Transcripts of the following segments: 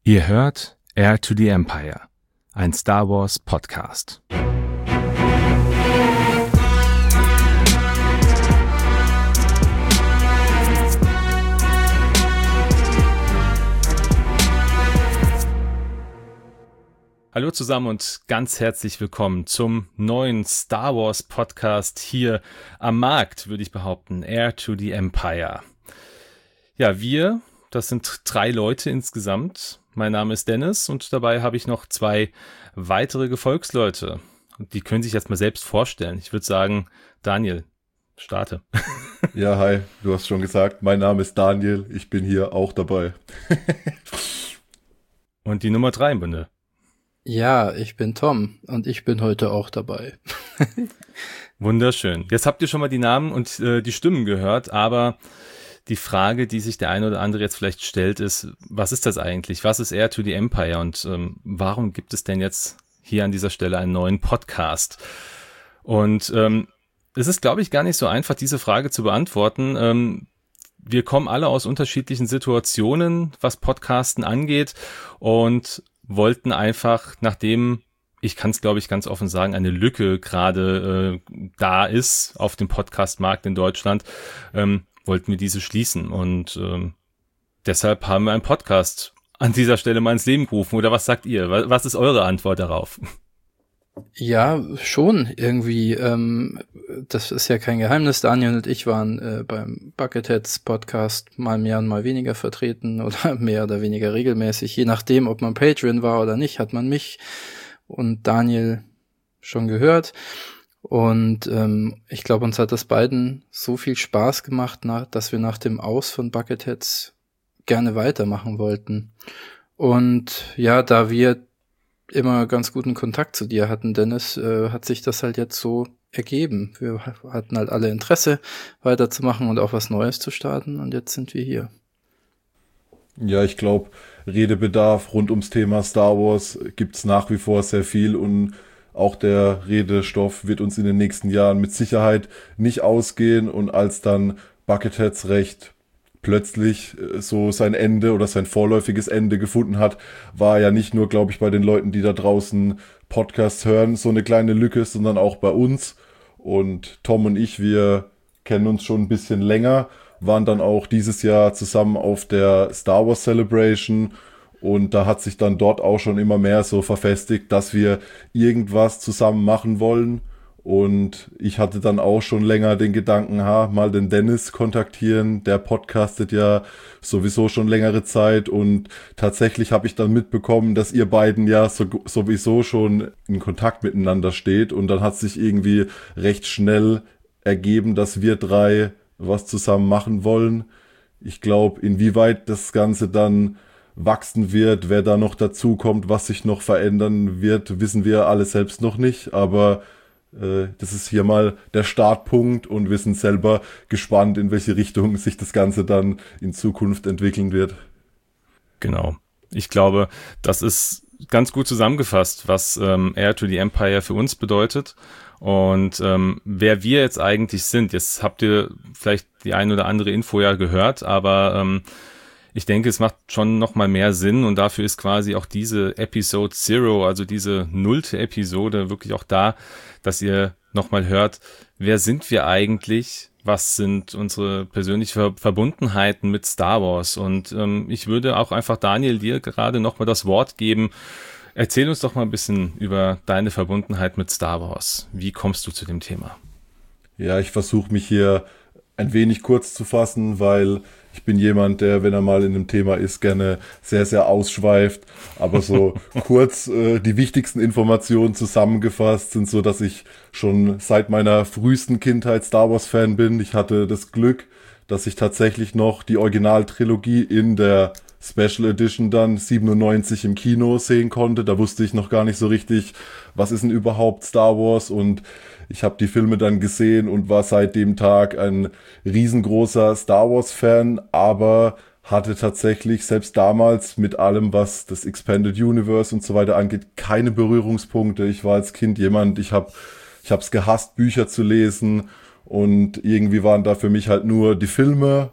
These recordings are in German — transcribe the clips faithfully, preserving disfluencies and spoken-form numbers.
Ihr hört Heir to the Empire, ein Star Wars Podcast. Hallo zusammen und ganz herzlich willkommen zum neuen Star Wars Podcast hier am Markt, würde ich behaupten, Heir to the Empire. Ja, wir, das sind drei Leute insgesamt. Mein Name ist Dennis und dabei habe ich noch zwei weitere Gefolgsleute. Und die können sich jetzt mal selbst vorstellen. Ich würde sagen, Daniel, starte. Ja, hi, du hast schon gesagt, mein Name ist Daniel, ich bin hier auch dabei. Und die Nummer drei im Bunde. Ja, ich bin Tom und ich bin heute auch dabei. Wunderschön. Jetzt habt ihr schon mal die Namen und äh, die Stimmen gehört, aber die Frage, die sich der eine oder andere jetzt vielleicht stellt, ist, was ist das eigentlich? Was ist Heir to the Empire und ähm, warum gibt es denn jetzt hier an dieser Stelle einen neuen Podcast? Und ähm, es ist, glaube ich, gar nicht so einfach, diese Frage zu beantworten. Ähm, wir kommen alle aus unterschiedlichen Situationen, was Podcasten angeht, und wollten einfach, nachdem, ich kann es glaube ich ganz offen sagen, eine Lücke gerade äh, da ist auf dem Podcast-Markt in Deutschland, ähm, wollten wir diese schließen. Und ähm, deshalb haben wir einen Podcast an dieser Stelle mal ins Leben gerufen. Oder was sagt ihr? Was ist eure Antwort darauf? Ja, schon irgendwie. Ähm, das ist ja kein Geheimnis. Daniel und ich waren äh, beim Bucketheads Podcast mal mehr und mal weniger vertreten oder mehr oder weniger regelmäßig. Je nachdem, ob man Patreon war oder nicht, hat man mich und Daniel schon gehört. Und ähm, ich glaube, uns hat das beiden so viel Spaß gemacht, nach, dass wir nach dem Aus von Bucketheads gerne weitermachen wollten. Und ja, da wir immer ganz guten Kontakt zu dir hatten, Dennis, äh, hat sich das halt jetzt so ergeben. Wir hatten halt alle Interesse, weiterzumachen und auch was Neues zu starten, und jetzt sind wir hier. Ja, ich glaube, Redebedarf rund ums Thema Star Wars gibt's nach wie vor sehr viel, und auch der Redestoff wird uns in den nächsten Jahren mit Sicherheit nicht ausgehen. Und als dann Bucketheads recht plötzlich so sein Ende oder sein vorläufiges Ende gefunden hat, war ja nicht nur, glaube ich, bei den Leuten, die da draußen Podcasts hören, so eine kleine Lücke, sondern auch bei uns. Und Tom und ich, wir kennen uns schon ein bisschen länger, waren dann auch dieses Jahr zusammen auf der Star Wars Celebration, und da hat sich dann dort auch schon immer mehr so verfestigt, dass wir irgendwas zusammen machen wollen. Und ich hatte dann auch schon länger den Gedanken, ha, mal den Dennis kontaktieren, der podcastet ja sowieso schon längere Zeit, und tatsächlich habe ich dann mitbekommen, dass ihr beiden ja so, sowieso schon in Kontakt miteinander steht, und dann hat sich irgendwie recht schnell ergeben, dass wir drei was zusammen machen wollen. Ich glaube, inwieweit das Ganze dann wachsen wird, wer da noch dazu kommt, was sich noch verändern wird, wissen wir alle selbst noch nicht, aber das ist hier mal der Startpunkt, und wir sind selber gespannt, in welche Richtung sich das Ganze dann in Zukunft entwickeln wird. Genau. Ich glaube, das ist ganz gut zusammengefasst, was ähm, Heir to the Empire für uns bedeutet und ähm, wer wir jetzt eigentlich sind. Jetzt habt ihr vielleicht die ein oder andere Info ja gehört, aber ähm, ich denke, es macht schon noch mal mehr Sinn, und dafür ist quasi auch diese Episode Zero, also diese nullte Episode, wirklich auch da, dass ihr noch mal hört, wer sind wir eigentlich, was sind unsere persönlichen Verbundenheiten mit Star Wars. Und ähm, ich würde auch einfach Daniel dir gerade noch mal das Wort geben. Erzähl uns doch mal ein bisschen über deine Verbundenheit mit Star Wars. Wie kommst du zu dem Thema? Ja, ich versuche mich hier ein wenig kurz zu fassen, weil ich bin jemand, der, wenn er mal in einem Thema ist, gerne sehr, sehr ausschweift. Aber so kurz äh, die wichtigsten Informationen zusammengefasst sind so, dass ich schon seit meiner frühesten Kindheit Star Wars Fan bin. Ich hatte das Glück, dass ich tatsächlich noch die Originaltrilogie in der Special Edition dann siebenundneunzig im Kino sehen konnte. Da wusste ich noch gar nicht so richtig, was ist denn überhaupt Star Wars, und ich habe die Filme dann gesehen und war seit dem Tag ein riesengroßer Star Wars Fan, aber hatte tatsächlich selbst damals mit allem, was das Expanded Universe und so weiter angeht, keine Berührungspunkte. Ich war als Kind jemand, ich habe ich habe es gehasst, Bücher zu lesen, und irgendwie waren da für mich halt nur die Filme.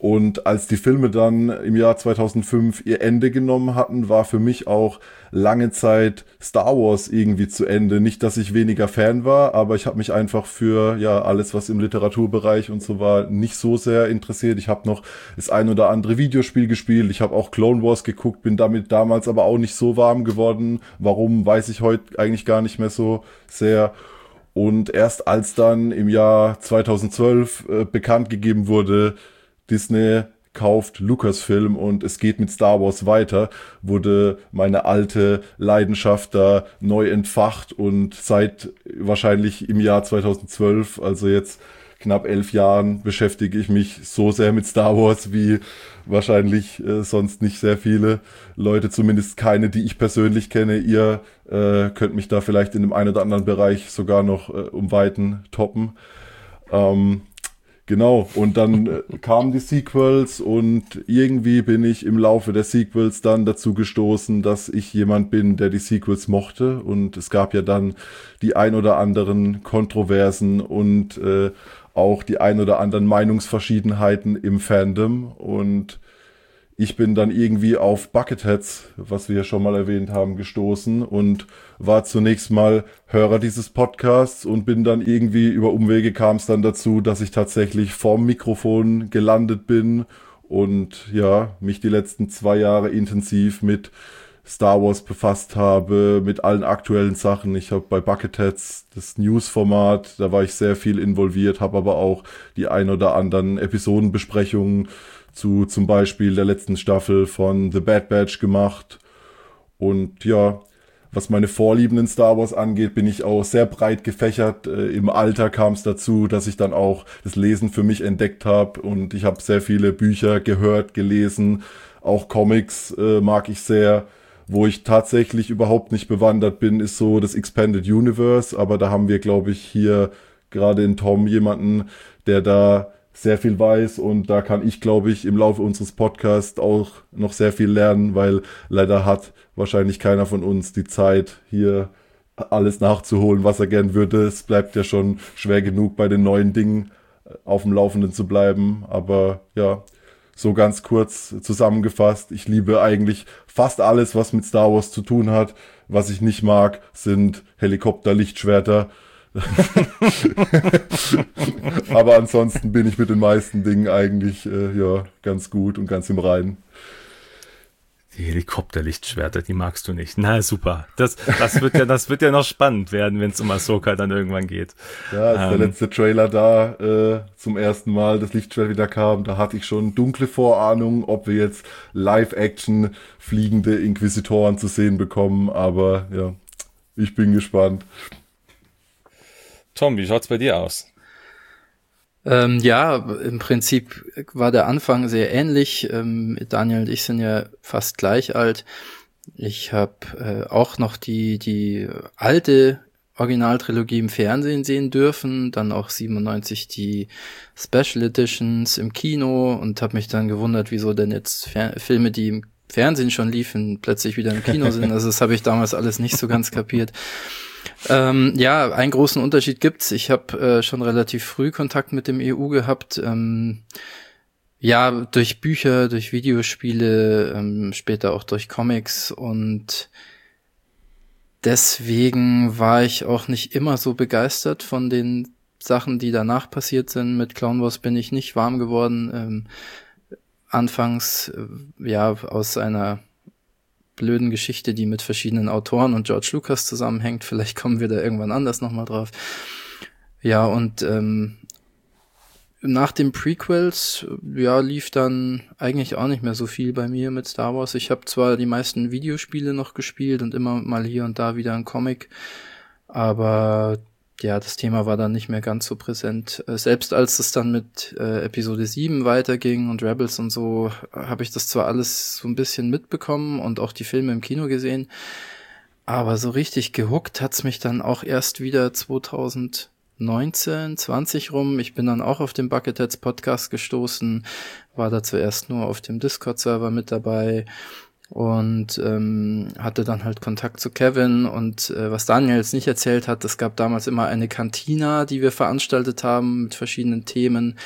Und als die Filme dann im Jahr zweitausendfünf ihr Ende genommen hatten, war für mich auch lange Zeit Star Wars irgendwie zu Ende. Nicht, dass ich weniger Fan war, aber ich habe mich einfach für ja alles, was im Literaturbereich und so war, nicht so sehr interessiert. Ich habe noch das ein oder andere Videospiel gespielt. Ich habe auch Clone Wars geguckt, bin damit damals aber auch nicht so warm geworden. Warum, weiß ich heute eigentlich gar nicht mehr so sehr. Und erst als dann im Jahr zweitausendzwölf äh, bekannt gegeben wurde, Disney kauft Lucasfilm und es geht mit Star Wars weiter, wurde meine alte Leidenschaft da neu entfacht und seit wahrscheinlich im Jahr zweitausendzwölf, also jetzt knapp elf Jahren, beschäftige ich mich so sehr mit Star Wars wie wahrscheinlich äh, sonst nicht sehr viele Leute, zumindest keine, die ich persönlich kenne. Ihr äh, könnt mich da vielleicht in dem einen oder anderen Bereich sogar noch äh, um Weiten toppen. Ähm, Genau, und dann äh, kamen die Sequels und irgendwie bin ich im Laufe der Sequels dann dazu gestoßen, dass ich jemand bin, der die Sequels mochte, und es gab ja dann die ein oder anderen Kontroversen und äh, auch die ein oder anderen Meinungsverschiedenheiten im Fandom, und ich bin dann irgendwie auf Bucketheads, was wir ja schon mal erwähnt haben, gestoßen und war zunächst mal Hörer dieses Podcasts und bin dann irgendwie über Umwege kam es dann dazu, dass ich tatsächlich vorm Mikrofon gelandet bin und ja, mich die letzten zwei Jahre intensiv mit Star Wars befasst habe, mit allen aktuellen Sachen. Ich habe bei Bucketheads das News-Format, da war ich sehr viel involviert, habe aber auch die ein oder anderen Episodenbesprechungen zu zum Beispiel der letzten Staffel von The Bad Batch gemacht. Und ja, was meine Vorlieben in Star Wars angeht, bin ich auch sehr breit gefächert. Äh, Im Alter kam es dazu, dass ich dann auch das Lesen für mich entdeckt habe, und ich habe sehr viele Bücher gehört, gelesen, auch Comics äh, mag ich sehr. Wo ich tatsächlich überhaupt nicht bewandert bin, ist so das Expanded Universe, aber da haben wir, glaube ich, hier gerade in Tom jemanden, der da sehr viel weiß, und da kann ich, glaube ich, im Laufe unseres Podcasts auch noch sehr viel lernen, weil leider hat wahrscheinlich keiner von uns die Zeit, hier alles nachzuholen, was er gern würde. Es bleibt ja schon schwer genug, bei den neuen Dingen auf dem Laufenden zu bleiben, aber ja, so ganz kurz zusammengefasst, ich liebe eigentlich fast alles, was mit Star Wars zu tun hat. Was ich nicht mag, sind Helikopter-Lichtschwerter. Aber ansonsten bin ich mit den meisten Dingen eigentlich äh, ja ganz gut und ganz im Reinen. Die Helikopterlichtschwerter, die magst du nicht. Na super. Das, das wird ja, das wird ja noch spannend werden, wenn es um Ahsoka dann irgendwann geht. Ja, als ähm, der letzte Trailer da äh, zum ersten Mal das Lichtschwert wieder kam, da hatte ich schon dunkle Vorahnungen, ob wir jetzt Live-Action fliegende Inquisitoren zu sehen bekommen. Aber ja, ich bin gespannt. Tom, wie schaut's bei dir aus? Ähm, ja, im Prinzip war der Anfang sehr ähnlich. Ähm, Daniel und ich sind ja fast gleich alt. Ich habe äh, auch noch die die alte Originaltrilogie im Fernsehen sehen dürfen, dann auch siebenundneunzig die Special Editions im Kino, und habe mich dann gewundert, wieso denn jetzt Fer- Filme, die im Fernsehen schon liefen, plötzlich wieder im Kino sind. Also das habe ich damals alles nicht so ganz kapiert. Ähm, ja, einen großen Unterschied gibt's. Ich habe äh, schon relativ früh Kontakt mit dem E U gehabt. Ähm, ja, durch Bücher, durch Videospiele, ähm, später auch durch Comics, und deswegen war ich auch nicht immer so begeistert von den Sachen, die danach passiert sind. Mit Clone Wars bin ich nicht warm geworden. Ähm, anfangs, äh, ja, aus einer blöden Geschichte, die mit verschiedenen Autoren und George Lucas zusammenhängt. Vielleicht kommen wir da irgendwann anders nochmal drauf. Ja, und ähm, nach den Prequels, ja, lief dann eigentlich auch nicht mehr so viel bei mir mit Star Wars. Ich habe zwar die meisten Videospiele noch gespielt und immer mal hier und da wieder ein Comic, aber ja, das Thema war dann nicht mehr ganz so präsent. Selbst als es dann mit äh, Episode sieben weiterging und Rebels und so, habe ich das zwar alles so ein bisschen mitbekommen und auch die Filme im Kino gesehen, aber so richtig gehuckt hat's mich dann auch erst wieder zweitausendneunzehn, zwanzig rum. Ich bin dann auch auf den Bucketheads Podcast gestoßen, war da zuerst nur auf dem Discord-Server mit dabei und ähm, hatte dann halt Kontakt zu Kevin, und äh, was Daniel jetzt nicht erzählt hat, es gab damals immer eine Cantina, die wir veranstaltet haben mit verschiedenen Themen.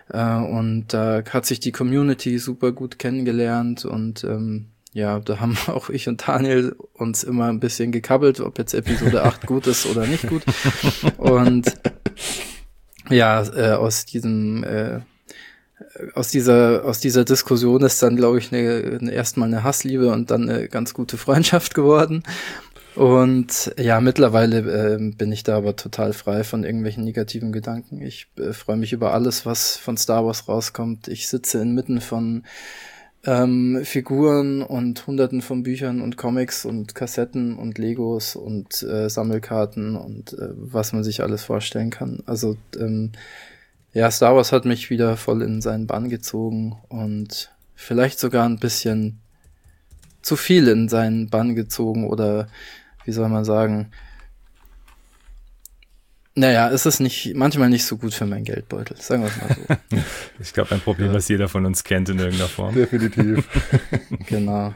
Äh, und da hat sich die Community super gut kennengelernt und ähm, ja, da haben auch ich und Daniel uns immer ein bisschen gekabbelt, ob jetzt Episode acht gut ist oder nicht gut. Und ja, äh, aus diesem äh, aus dieser aus dieser Diskussion ist dann, glaube ich, eine, eine, erstmal eine Hassliebe und dann eine ganz gute Freundschaft geworden. Und ja, mittlerweile äh, bin ich da aber total frei von irgendwelchen negativen Gedanken. Ich äh, freue mich über alles, was von Star Wars rauskommt. Ich sitze inmitten von ähm, Figuren und Hunderten von Büchern und Comics und Kassetten und Legos und äh, Sammelkarten und äh, was man sich alles vorstellen kann. Also ähm, ja, Star Wars hat mich wieder voll in seinen Bann gezogen und vielleicht sogar ein bisschen zu viel in seinen Bann gezogen oder wie soll man sagen, naja, es ist nicht, manchmal nicht so gut für meinen Geldbeutel, sagen wir es mal so. Ich glaube, ein Problem, ja. das jeder von uns kennt in irgendeiner Form. Definitiv. Genau.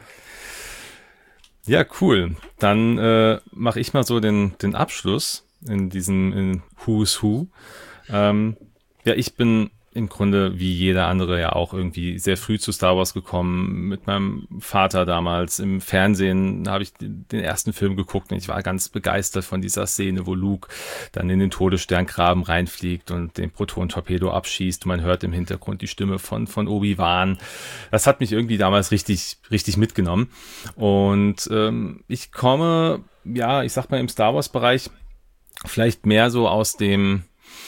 Ja, cool. Dann äh, mache ich mal so den, den Abschluss in diesem in Who's Who. Ähm, ja, ich bin im Grunde wie jeder andere ja auch irgendwie sehr früh zu Star Wars gekommen. Mit meinem Vater damals im Fernsehen habe ich den ersten Film geguckt und ich war ganz begeistert von dieser Szene, wo Luke dann in den Todessterngraben reinfliegt und den Proton-Torpedo abschießt und man hört im Hintergrund die Stimme von, von Obi-Wan. Das hat mich irgendwie damals richtig, richtig mitgenommen. Und ähm, ich komme, ja, ich sag mal im Star Wars-Bereich vielleicht mehr so aus dem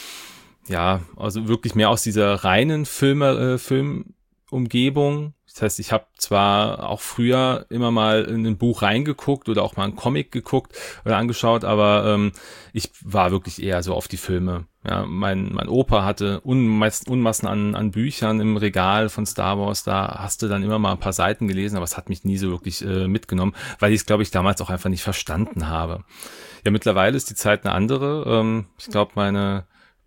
Ja, also wirklich mehr aus dieser reinen Filme, äh, Filmumgebung. Das heißt, ich habe zwar auch früher immer mal in ein Buch reingeguckt oder auch mal einen Comic geguckt oder angeschaut, aber ähm, ich war wirklich eher so auf die Filme. Ja, mein mein Opa hatte Unmassen, Unmassen an an Büchern im Regal von Star Wars. Da hast du dann immer mal ein paar Seiten gelesen, aber es hat mich nie so wirklich äh, mitgenommen, weil ich es, glaube ich, damals auch einfach nicht verstanden habe. Ja, mittlerweile ist die Zeit eine andere. Ähm, ich glaube, meine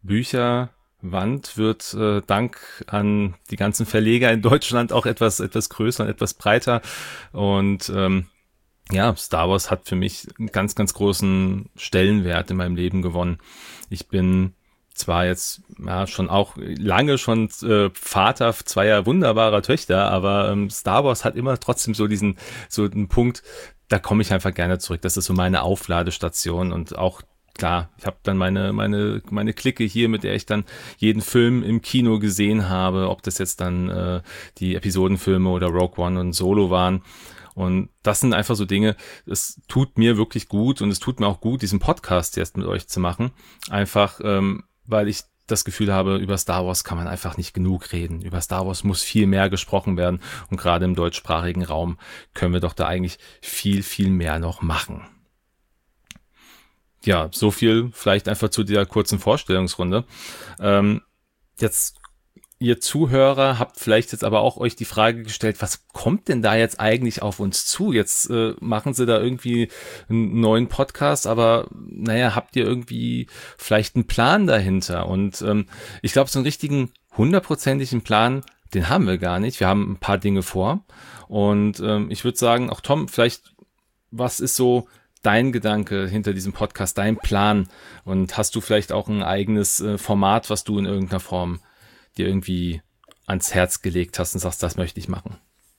Bücherwand wird äh, dank an die ganzen Verleger in Deutschland auch etwas etwas größer und etwas breiter und ähm, ja, Star Wars hat für mich einen ganz, ganz großen Stellenwert in meinem Leben gewonnen. Ich bin zwar jetzt ja schon auch lange schon äh, Vater zweier wunderbarer Töchter, aber ähm, Star Wars hat immer trotzdem so diesen so einen Punkt, da komme ich einfach gerne zurück. Das ist so meine Aufladestation und auch klar, ich habe dann meine meine meine Clique hier, mit der ich dann jeden Film im Kino gesehen habe, ob das jetzt dann äh, die Episodenfilme oder Rogue One und Solo waren. Und das sind einfach so Dinge, es tut mir wirklich gut und es tut mir auch gut, diesen Podcast jetzt mit euch zu machen. Einfach, ähm, weil ich das Gefühl habe, über Star Wars kann man einfach nicht genug reden. Über Star Wars muss viel mehr gesprochen werden und gerade im deutschsprachigen Raum können wir doch da eigentlich viel, viel mehr noch machen. Ja, so viel vielleicht einfach zu dieser kurzen Vorstellungsrunde. Ähm, jetzt, ihr Zuhörer habt vielleicht jetzt aber auch euch die Frage gestellt, was kommt denn da jetzt eigentlich auf uns zu? Jetzt äh, machen sie da irgendwie einen neuen Podcast, aber naja, habt ihr irgendwie vielleicht einen Plan dahinter? Und ähm, ich glaube, so einen richtigen hundertprozentigen Plan, den haben wir gar nicht. Wir haben ein paar Dinge vor. Und ähm, ich würde sagen, auch Tom, vielleicht, was ist so dein Gedanke hinter diesem Podcast, dein Plan? Und hast du vielleicht auch ein eigenes äh, Format, was du in irgendeiner Form dir irgendwie ans Herz gelegt hast und sagst, das möchte ich machen?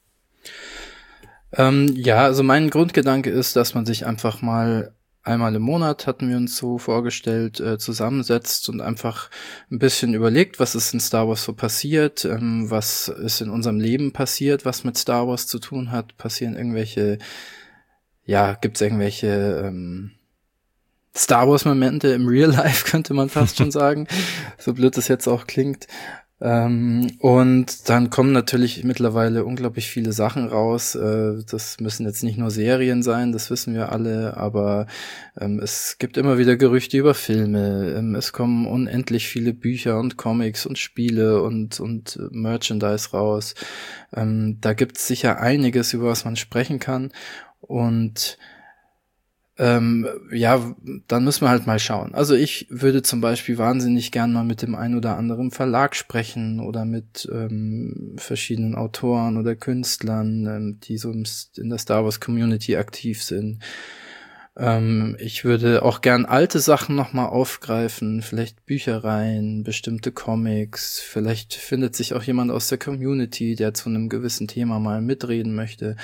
Ähm, ja, also mein Grundgedanke ist, dass man sich einfach mal einmal im Monat, hatten wir uns so vorgestellt, äh, zusammensetzt und einfach ein bisschen überlegt, was ist in Star Wars so passiert, ähm, was ist in unserem Leben passiert, was mit Star Wars zu tun hat, passieren irgendwelche Ja, gibt's irgendwelche ähm, Star Wars-Momente im Real Life, könnte man fast schon sagen, so blöd das jetzt auch klingt. Ähm, und dann kommen natürlich mittlerweile unglaublich viele Sachen raus. Äh, das müssen jetzt nicht nur Serien sein, das wissen wir alle, aber ähm, es gibt immer wieder Gerüchte über Filme. Ähm, es kommen unendlich viele Bücher und Comics und Spiele und und Merchandise raus. Ähm, da gibt's sicher einiges, über was man sprechen kann. Und ähm, ja, dann müssen wir halt mal schauen. Also ich würde zum Beispiel wahnsinnig gern mal mit dem einen oder anderen Verlag sprechen oder mit ähm, verschiedenen Autoren oder Künstlern, ähm, die so in der Star Wars Community aktiv sind. Ähm, ich würde auch gern alte Sachen nochmal aufgreifen, vielleicht Büchereien, bestimmte Comics, vielleicht findet sich auch jemand aus der Community, der zu einem gewissen Thema mal mitreden möchte.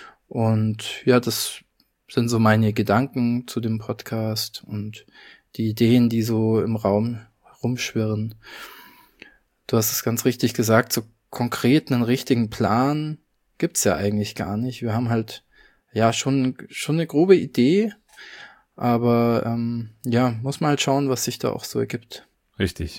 Und ja, das sind so meine Gedanken zu dem Podcast und die Ideen, die so im Raum rumschwirren. Du hast es ganz richtig gesagt, so konkret einen richtigen Plan gibt's ja eigentlich gar nicht. Wir haben halt ja schon schon eine grobe Idee, aber ähm, ja, muss man halt schauen, was sich da auch so ergibt. Richtig.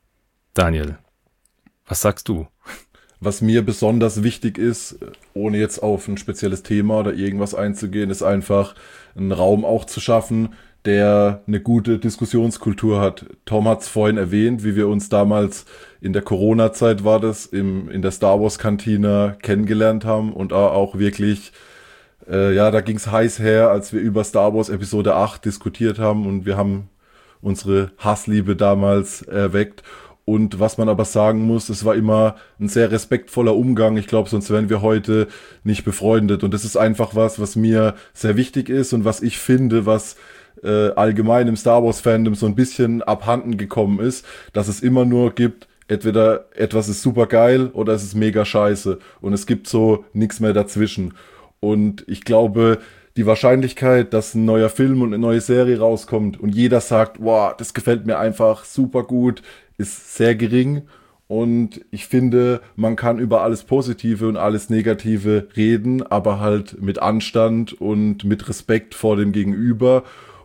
Daniel, was sagst du? Was mir besonders wichtig ist, ohne jetzt auf ein spezielles Thema oder irgendwas einzugehen, ist einfach einen Raum auch zu schaffen, der eine gute Diskussionskultur hat. Tom hat es vorhin erwähnt, wie wir uns damals in der Corona-Zeit war das, im, in der Star Wars-Kantine kennengelernt haben und auch wirklich, äh, ja, da ging es heiß her, als wir über Star Wars Episode acht diskutiert haben und wir haben unsere Hassliebe damals erweckt. Und was man aber sagen muss, es war immer ein sehr respektvoller Umgang. Ich glaube, sonst wären wir heute nicht befreundet. Und das ist einfach was, was mir sehr wichtig ist und was ich finde, was äh, allgemein im Star Wars Fandom so ein bisschen abhanden gekommen ist, dass es immer nur gibt, entweder etwas ist super geil oder es ist mega scheiße. Und es gibt so nichts mehr dazwischen. Und ich glaube, die Wahrscheinlichkeit, dass ein neuer Film und eine neue Serie rauskommt und jeder sagt, wow, das gefällt mir einfach super gut, ist sehr gering. Und ich finde, man kann über alles Positive und alles Negative reden, aber halt mit Anstand und mit Respekt vor dem Gegenüber.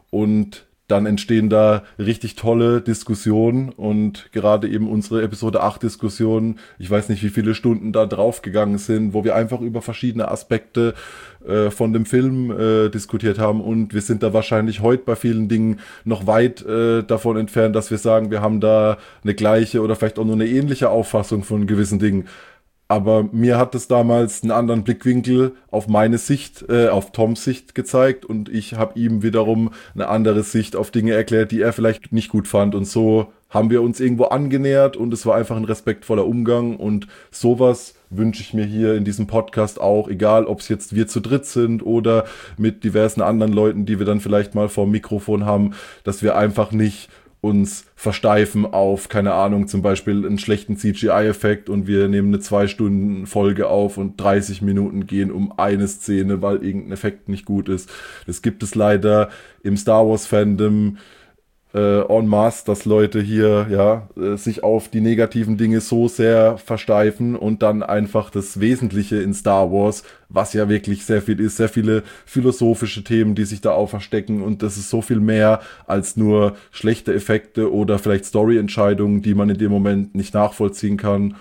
Und dann entstehen da richtig tolle Diskussionen und gerade eben unsere Episode acht Diskussion, ich weiß nicht, wie viele Stunden da draufgegangen sind, wo wir einfach über verschiedene Aspekte äh, von dem Film äh, diskutiert haben und wir sind da wahrscheinlich heute bei vielen Dingen noch weit äh, davon entfernt, dass wir sagen, wir haben da eine gleiche oder vielleicht auch nur eine ähnliche Auffassung von gewissen Dingen. Aber mir hat es damals einen anderen Blickwinkel auf meine Sicht, äh, auf Toms Sicht gezeigt und ich habe ihm wiederum eine andere Sicht auf Dinge erklärt, die er vielleicht nicht gut fand. Und so haben wir uns irgendwo angenähert und es war einfach ein respektvoller Umgang und sowas wünsche ich mir hier in diesem Podcast auch, egal ob es jetzt wir zu dritt sind oder mit diversen anderen Leuten, die wir dann vielleicht mal vor dem Mikrofon haben, dass wir einfach nicht uns versteifen auf, keine Ahnung, zum Beispiel einen schlechten C G I-Effekt und wir nehmen eine zwei Stunden Folge auf und dreißig Minuten gehen um eine Szene, weil irgendein Effekt nicht gut ist. Das gibt es leider im Star Wars-Fandom äh, en masse, dass Leute hier ja äh, sich auf die negativen Dinge so sehr versteifen und dann einfach das Wesentliche in Star Wars, was ja wirklich sehr viel ist, sehr viele philosophische Themen, die sich da auch verstecken und das ist so viel mehr als nur schlechte Effekte oder vielleicht Story-Entscheidungen, die man in dem Moment nicht nachvollziehen kann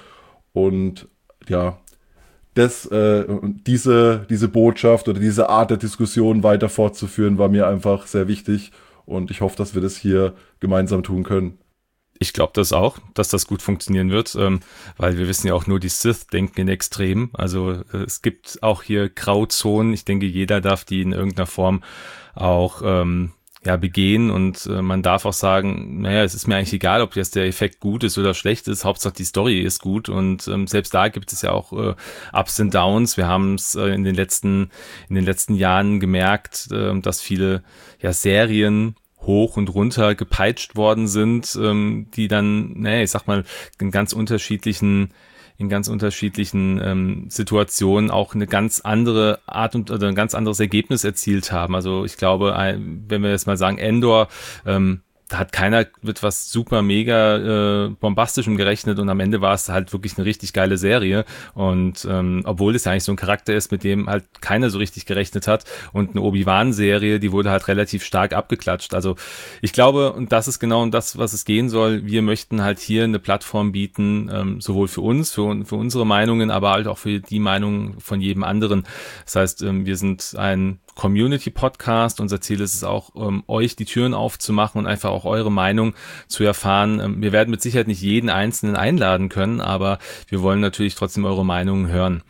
und ja, das, äh, diese, diese Botschaft oder diese Art der Diskussion weiter fortzuführen, war mir einfach sehr wichtig. Und ich hoffe, dass wir das hier gemeinsam tun können. Ich glaube das auch, dass das gut funktionieren wird, ähm, weil wir wissen ja auch nur, die Sith denken in Extremen. Also äh, es gibt auch hier Grauzonen. Ich denke, jeder darf die in irgendeiner Form auch ähm, ja begehen und äh, man darf auch sagen, naja, es ist mir eigentlich egal, ob jetzt der Effekt gut ist oder schlecht ist. Hauptsache die Story ist gut und ähm, selbst da gibt es ja auch äh, Ups und Downs. Wir haben es äh, in den letzten in den letzten Jahren gemerkt, äh, dass viele ja Serien hoch und runter gepeitscht worden sind, ähm, die dann, naja, ich sag mal, in ganz unterschiedlichen in ganz unterschiedlichen ähm, Situationen auch eine ganz andere Art und oder ein ganz anderes Ergebnis erzielt haben. Also ich glaube, ein, wenn wir jetzt mal sagen, Endor, ähm, da hat keiner mit was super mega äh, bombastischem gerechnet und am Ende war es halt wirklich eine richtig geile Serie und ähm, obwohl es ja eigentlich so ein Charakter ist, mit dem halt keiner so richtig gerechnet hat und eine Obi-Wan-Serie, die wurde halt relativ stark abgeklatscht. Also ich glaube, und das ist genau das, was es gehen soll, wir möchten halt hier eine Plattform bieten, ähm, sowohl für uns, für, für unsere Meinungen, aber halt auch für die Meinungen von jedem anderen. Das heißt, ähm, wir sind ein Community-Podcast. Unser Ziel ist es auch, ähm, euch die Türen aufzumachen und einfach auch eure Meinung zu erfahren. Ähm, wir werden mit Sicherheit nicht jeden Einzelnen einladen können, aber wir wollen natürlich trotzdem eure Meinungen hören.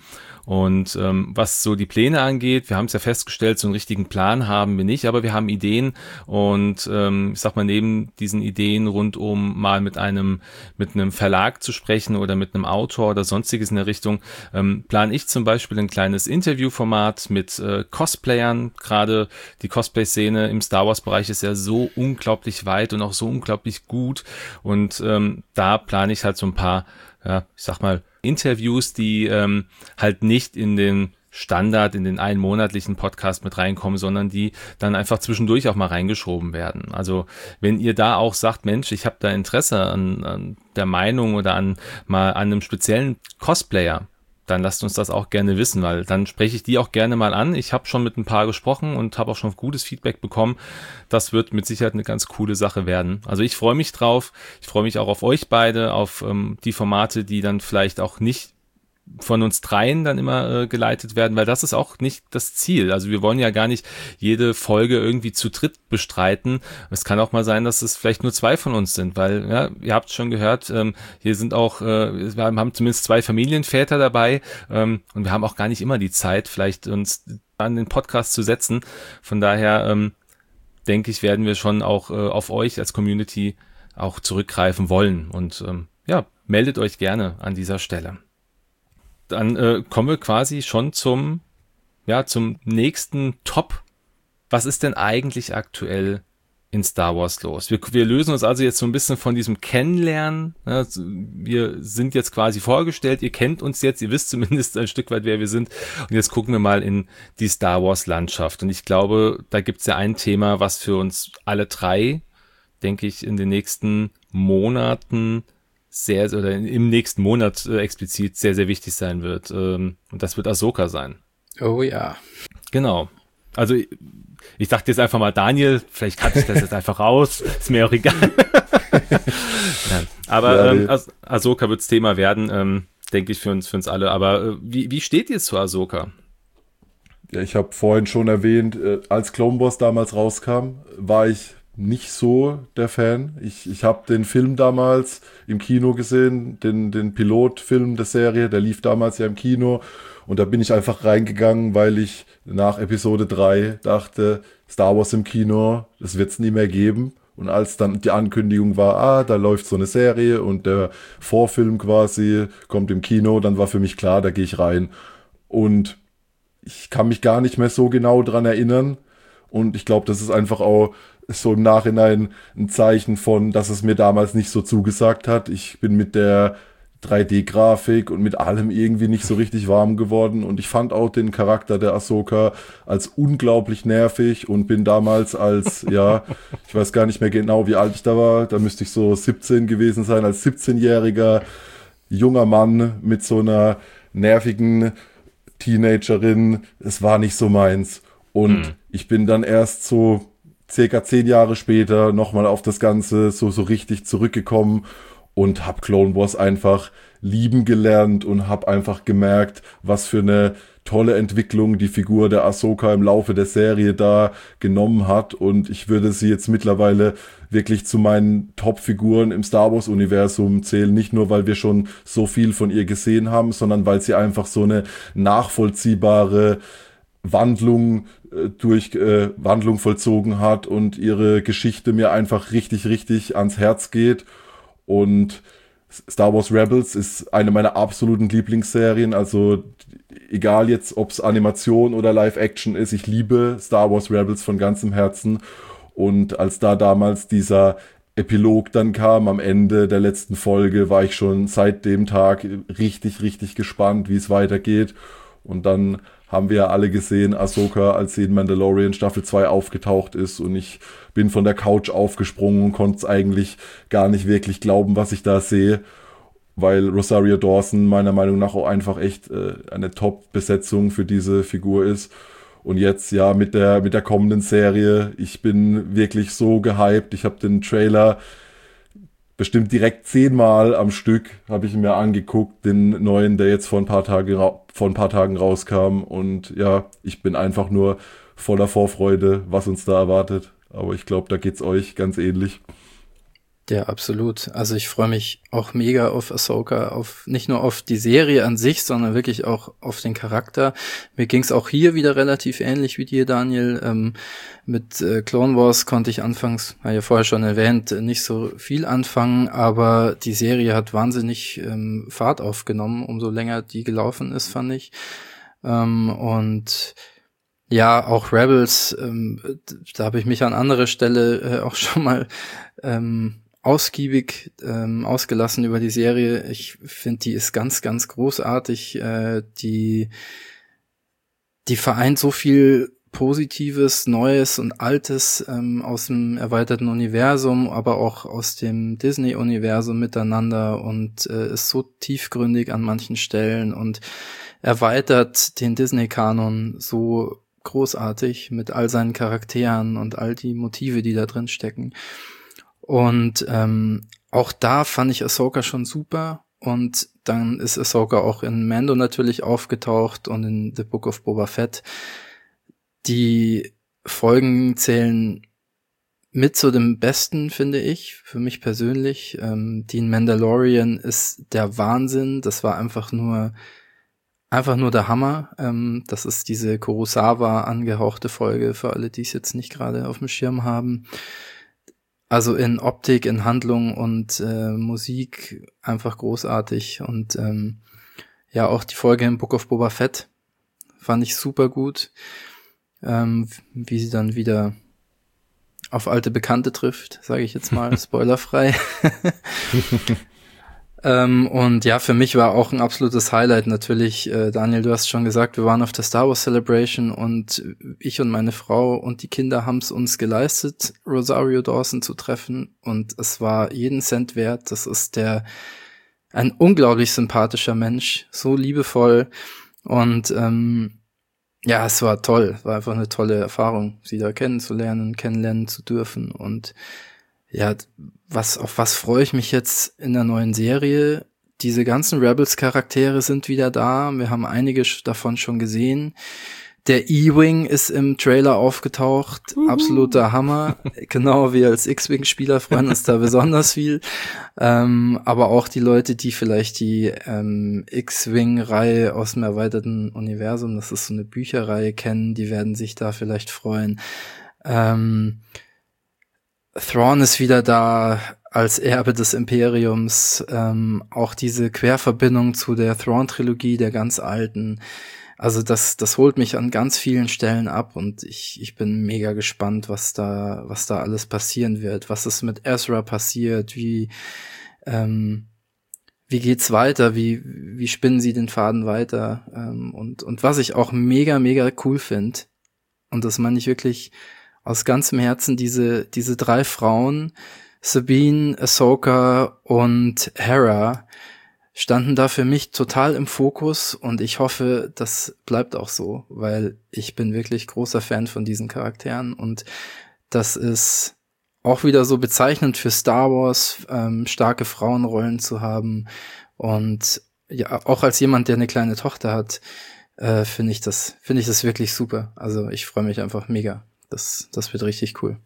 Und ähm, was so die Pläne angeht, wir haben es ja festgestellt, so einen richtigen Plan haben wir nicht, aber wir haben Ideen und ähm, ich sag mal, neben diesen Ideen rund um mal mit einem mit einem Verlag zu sprechen oder mit einem Autor oder sonstiges in der Richtung, ähm, plane ich zum Beispiel ein kleines Interviewformat mit äh, Cosplayern. Gerade die Cosplay-Szene im Star Wars-Bereich ist ja so unglaublich weit und auch so unglaublich gut und ähm, da plane ich halt so ein paar, ja, ich sag mal, Interviews, die ähm, halt nicht in den Standard, in den einmonatlichen Podcast mit reinkommen, sondern die dann einfach zwischendurch auch mal reingeschoben werden. Also wenn ihr da auch sagt, Mensch, ich habe da Interesse an, an der Meinung oder an mal an einem speziellen Cosplayer, dann lasst uns das auch gerne wissen, weil dann spreche ich die auch gerne mal an. Ich habe schon mit ein paar gesprochen und habe auch schon gutes Feedback bekommen. Das wird mit Sicherheit eine ganz coole Sache werden. Also ich freue mich drauf. Ich freue mich auch auf euch beide, auf ähm, die Formate, die dann vielleicht auch nicht von uns dreien dann immer äh, geleitet werden, weil das ist auch nicht das Ziel. Also wir wollen ja gar nicht jede Folge irgendwie zu dritt bestreiten. Es kann auch mal sein, dass es vielleicht nur zwei von uns sind, weil, ja, ihr habt schon gehört, ähm, hier sind auch, äh, wir haben zumindest zwei Familienväter dabei ähm, und wir haben auch gar nicht immer die Zeit, vielleicht uns an den Podcast zu setzen. Von daher ähm, denke ich, werden wir schon auch äh, auf euch als Community auch zurückgreifen wollen und ähm, ja, meldet euch gerne an dieser Stelle. Dann äh, kommen wir quasi schon zum, ja, zum nächsten Top. Was ist denn eigentlich aktuell in Star Wars los? Wir, wir lösen uns also jetzt so ein bisschen von diesem Kennenlernen. Ja, wir sind jetzt quasi vorgestellt, ihr kennt uns jetzt, ihr wisst zumindest ein Stück weit, wer wir sind. Und jetzt gucken wir mal in die Star Wars Landschaft. Und ich glaube, da gibt's ja ein Thema, was für uns alle drei, denke ich, in den nächsten Monaten sehr, oder im nächsten Monat äh, explizit sehr, sehr wichtig sein wird. Ähm, und das wird Ahsoka sein. Oh ja. Genau. Also ich, ich dachte jetzt einfach mal Daniel, vielleicht kann ich das jetzt einfach raus, ist mir auch egal. ja, aber ja, ähm, ah- Ahsoka wird's Thema werden, ähm, denke ich, für uns, für uns alle. Aber äh, wie, wie steht ihr zu Ahsoka? Ja, ich habe vorhin schon erwähnt, äh, als Clone Wars damals rauskam, war ich nicht so der Fan. Ich, ich habe den Film damals im Kino gesehen, den, den Pilotfilm der Serie, der lief damals ja im Kino. Und da bin ich einfach reingegangen, weil ich nach Episode drei dachte, Star Wars im Kino, das wird es nie mehr geben. Und als dann die Ankündigung war, ah, da läuft so eine Serie und der Vorfilm quasi kommt im Kino, dann war für mich klar, da gehe ich rein. Und ich kann mich gar nicht mehr so genau dran erinnern. Und ich glaube, das ist einfach auch so im Nachhinein ein Zeichen von, dass es mir damals nicht so zugesagt hat. Ich bin mit der drei D-Grafik und mit allem irgendwie nicht so richtig warm geworden. Und ich fand auch den Charakter der Ahsoka als unglaublich nervig und bin damals als, ja, ich weiß gar nicht mehr genau, wie alt ich da war, da müsste ich so siebzehn gewesen sein, als siebzehnjähriger junger Mann mit so einer nervigen Teenagerin. Es war nicht so meins. Und mhm. ich bin dann erst so circa zehn Jahre später nochmal auf das Ganze so, so richtig zurückgekommen und habe Clone Wars einfach lieben gelernt und habe einfach gemerkt, was für eine tolle Entwicklung die Figur der Ahsoka im Laufe der Serie da genommen hat. Und ich würde sie jetzt mittlerweile wirklich zu meinen Top-Figuren im Star Wars-Universum zählen. Nicht nur, weil wir schon so viel von ihr gesehen haben, sondern weil sie einfach so eine nachvollziehbare Wandlung äh, durch äh, Wandlung vollzogen hat und ihre Geschichte mir einfach richtig, richtig ans Herz geht. Und Star Wars Rebels ist eine meiner absoluten Lieblingsserien. Also egal jetzt, ob es Animation oder Live-Action ist, ich liebe Star Wars Rebels von ganzem Herzen. Und als da damals dieser Epilog dann kam, am Ende der letzten Folge, war ich schon seit dem Tag richtig, richtig gespannt, wie es weitergeht. Und dann haben wir ja alle gesehen, Ahsoka, als sie in Mandalorian Staffel zwei aufgetaucht ist, und ich bin von der Couch aufgesprungen und konnte es eigentlich gar nicht wirklich glauben, was ich da sehe, weil Rosario Dawson meiner Meinung nach auch einfach echt äh, eine Top-Besetzung für diese Figur ist. Und jetzt ja mit der mit der kommenden Serie, ich bin wirklich so gehypt. Ich habe den Trailer bestimmt direkt zehnmal am Stück habe ich mir angeguckt, den neuen, der jetzt vor ein paar Tagen vor ein paar Tagen rauskam. Und ja, ich bin einfach nur voller Vorfreude, was uns da erwartet. Aber ich glaube, da geht's euch ganz ähnlich. Ja, absolut. Also ich freue mich auch mega auf Ahsoka, auf nicht nur auf die Serie an sich, sondern wirklich auch auf den Charakter. Mir ging's auch hier wieder relativ ähnlich wie dir, Daniel. Ähm, mit äh, Clone Wars konnte ich anfangs, habe ja vorher schon erwähnt, nicht so viel anfangen, aber die Serie hat wahnsinnig ähm, Fahrt aufgenommen, umso länger die gelaufen ist, fand ich. Ähm, und ja, auch Rebels, ähm, da habe ich mich an anderer Stelle äh, auch schon mal ähm, ausgiebig ähm, ausgelassen über die Serie. Ich finde, die ist ganz, ganz großartig. Äh, die, die vereint so viel Positives, Neues und Altes ähm, aus dem erweiterten Universum, aber auch aus dem Disney-Universum miteinander und äh, ist so tiefgründig an manchen Stellen und erweitert den Disney-Kanon so großartig mit all seinen Charakteren und all die Motive, die da drin stecken. Und ähm, auch da fand ich Ahsoka schon super. Und dann ist Ahsoka auch in Mando natürlich aufgetaucht und in The Book of Boba Fett. Die Folgen zählen mit zu dem Besten, finde ich, für mich persönlich. Ähm, Dean Mandalorian ist der Wahnsinn. Das war einfach nur einfach nur der Hammer. Ähm, das ist diese Kurosawa angehauchte Folge für alle, die es jetzt nicht gerade auf dem Schirm haben. Also in Optik, in Handlung und äh, Musik einfach großartig. Und ähm, ja, auch die Folge im Book of Boba Fett fand ich super gut. Ähm, wie sie dann wieder auf alte Bekannte trifft, sage ich jetzt mal, spoilerfrei. ähm, und ja, für mich war auch ein absolutes Highlight natürlich, äh, Daniel, du hast schon gesagt, wir waren auf der Star Wars Celebration und ich und meine Frau und die Kinder haben es uns geleistet, Rosario Dawson zu treffen und es war jeden Cent wert. Das ist der ein unglaublich sympathischer Mensch, so liebevoll und ähm, ja, es war toll, war einfach eine tolle Erfahrung, sie da kennenzulernen, kennenlernen zu dürfen und ja, was auf was freue ich mich jetzt in der neuen Serie? Diese ganzen Rebels-Charaktere sind wieder da, wir haben einige davon schon gesehen. Der E-Wing ist im Trailer aufgetaucht, Uhu. Absoluter Hammer, genau, wir als X-Wing-Spieler freuen uns da besonders viel, ähm, aber auch die Leute, die vielleicht die ähm, X-Wing-Reihe aus dem erweiterten Universum, das ist so eine Bücherreihe, kennen, die werden sich da vielleicht freuen. Ähm, Thrawn ist wieder da als Erbe des Imperiums, ähm, auch diese Querverbindung zu der Thrawn-Trilogie, der ganz alten. Also das, das holt mich an ganz vielen Stellen ab und ich, ich bin mega gespannt, was da, was da alles passieren wird, was es mit Ezra passiert, wie, ähm, wie geht's weiter, wie, wie spinnen sie den Faden weiter, ähm, und, und was ich auch mega, mega cool finde, und das meine ich wirklich aus ganzem Herzen, diese, diese drei Frauen, Sabine, Ahsoka und Hera, standen da für mich total im Fokus und ich hoffe, das bleibt auch so, weil ich bin wirklich großer Fan von diesen Charakteren und das ist auch wieder so bezeichnend für Star Wars, ähm, starke Frauenrollen zu haben und ja, auch als jemand, der eine kleine Tochter hat, äh, finde ich das, finde ich das wirklich super. Also ich freue mich einfach mega. Das, das wird richtig cool.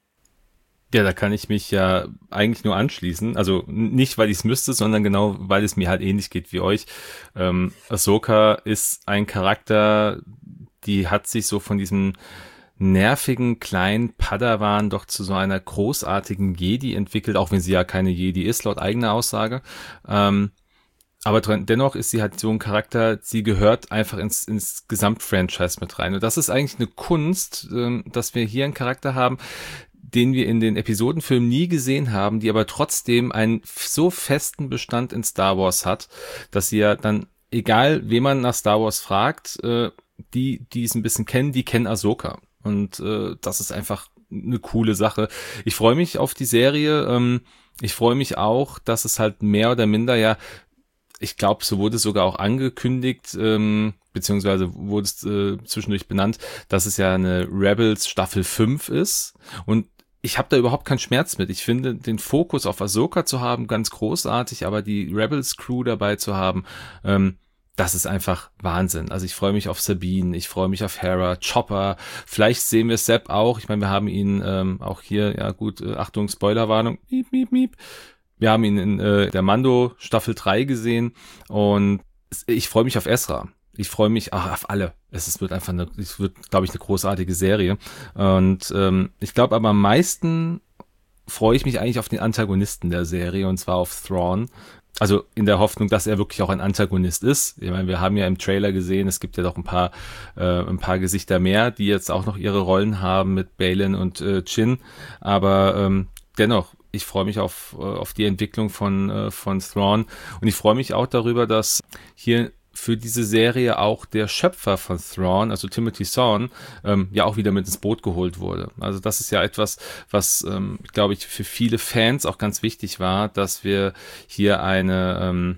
Ja, da kann ich mich ja eigentlich nur anschließen. Also nicht, weil ich es müsste, sondern genau, weil es mir halt ähnlich geht wie euch. Ähm, Ahsoka ist ein Charakter, die hat sich so von diesem nervigen kleinen Padawan doch zu so einer großartigen Jedi entwickelt, auch wenn sie ja keine Jedi ist, laut eigener Aussage. Ähm, aber dennoch ist sie halt so ein Charakter, sie gehört einfach ins, ins Gesamtfranchise mit rein. Und das ist eigentlich eine Kunst, ähm, dass wir hier einen Charakter haben, den wir in den Episodenfilmen nie gesehen haben, die aber trotzdem einen so festen Bestand in Star Wars hat, dass sie ja dann, egal wen man nach Star Wars fragt, äh, die, die es ein bisschen kennen, die kennen Ahsoka. Und äh, das ist einfach eine coole Sache. Ich freue mich auf die Serie. Ähm, ich freue mich auch, dass es halt mehr oder minder ja, ich glaube, so wurde es sogar auch angekündigt, ähm, beziehungsweise wurde es äh, zwischendurch benannt, dass es ja eine Rebels Staffel fünf ist. Und ich habe da überhaupt keinen Schmerz mit. Ich finde, den Fokus auf Ahsoka zu haben, ganz großartig, aber die Rebels Crew dabei zu haben, ähm, das ist einfach Wahnsinn. Also ich freue mich auf Sabine, ich freue mich auf Hera, Chopper, vielleicht sehen wir Sepp auch. Ich meine, wir haben ihn ähm, auch hier, ja gut, äh, Achtung, Spoilerwarnung, miep, miep, miep. Wir haben ihn in äh, der Mando Staffel drei gesehen und ich freue mich auf Ezra. Ich freue mich ach, auf alle. Es ist, wird einfach eine, es wird, glaube ich, eine großartige Serie. Und ähm, ich glaube aber am meisten freue ich mich eigentlich auf den Antagonisten der Serie, und zwar auf Thrawn. Also in der Hoffnung, dass er wirklich auch ein Antagonist ist. Ich meine, wir haben ja im Trailer gesehen, es gibt ja doch ein paar äh, ein paar Gesichter mehr, die jetzt auch noch ihre Rollen haben mit Baylan und äh, Jyn. Aber ähm, dennoch, ich freue mich auf auf die Entwicklung von äh, von Thrawn, und ich freue mich auch darüber, dass hier für diese Serie auch der Schöpfer von Thrawn, also Timothy Zahn, ähm, ja auch wieder mit ins Boot geholt wurde. Also das ist ja etwas, was, ähm, glaube ich, für viele Fans auch ganz wichtig war, dass wir hier eine ähm,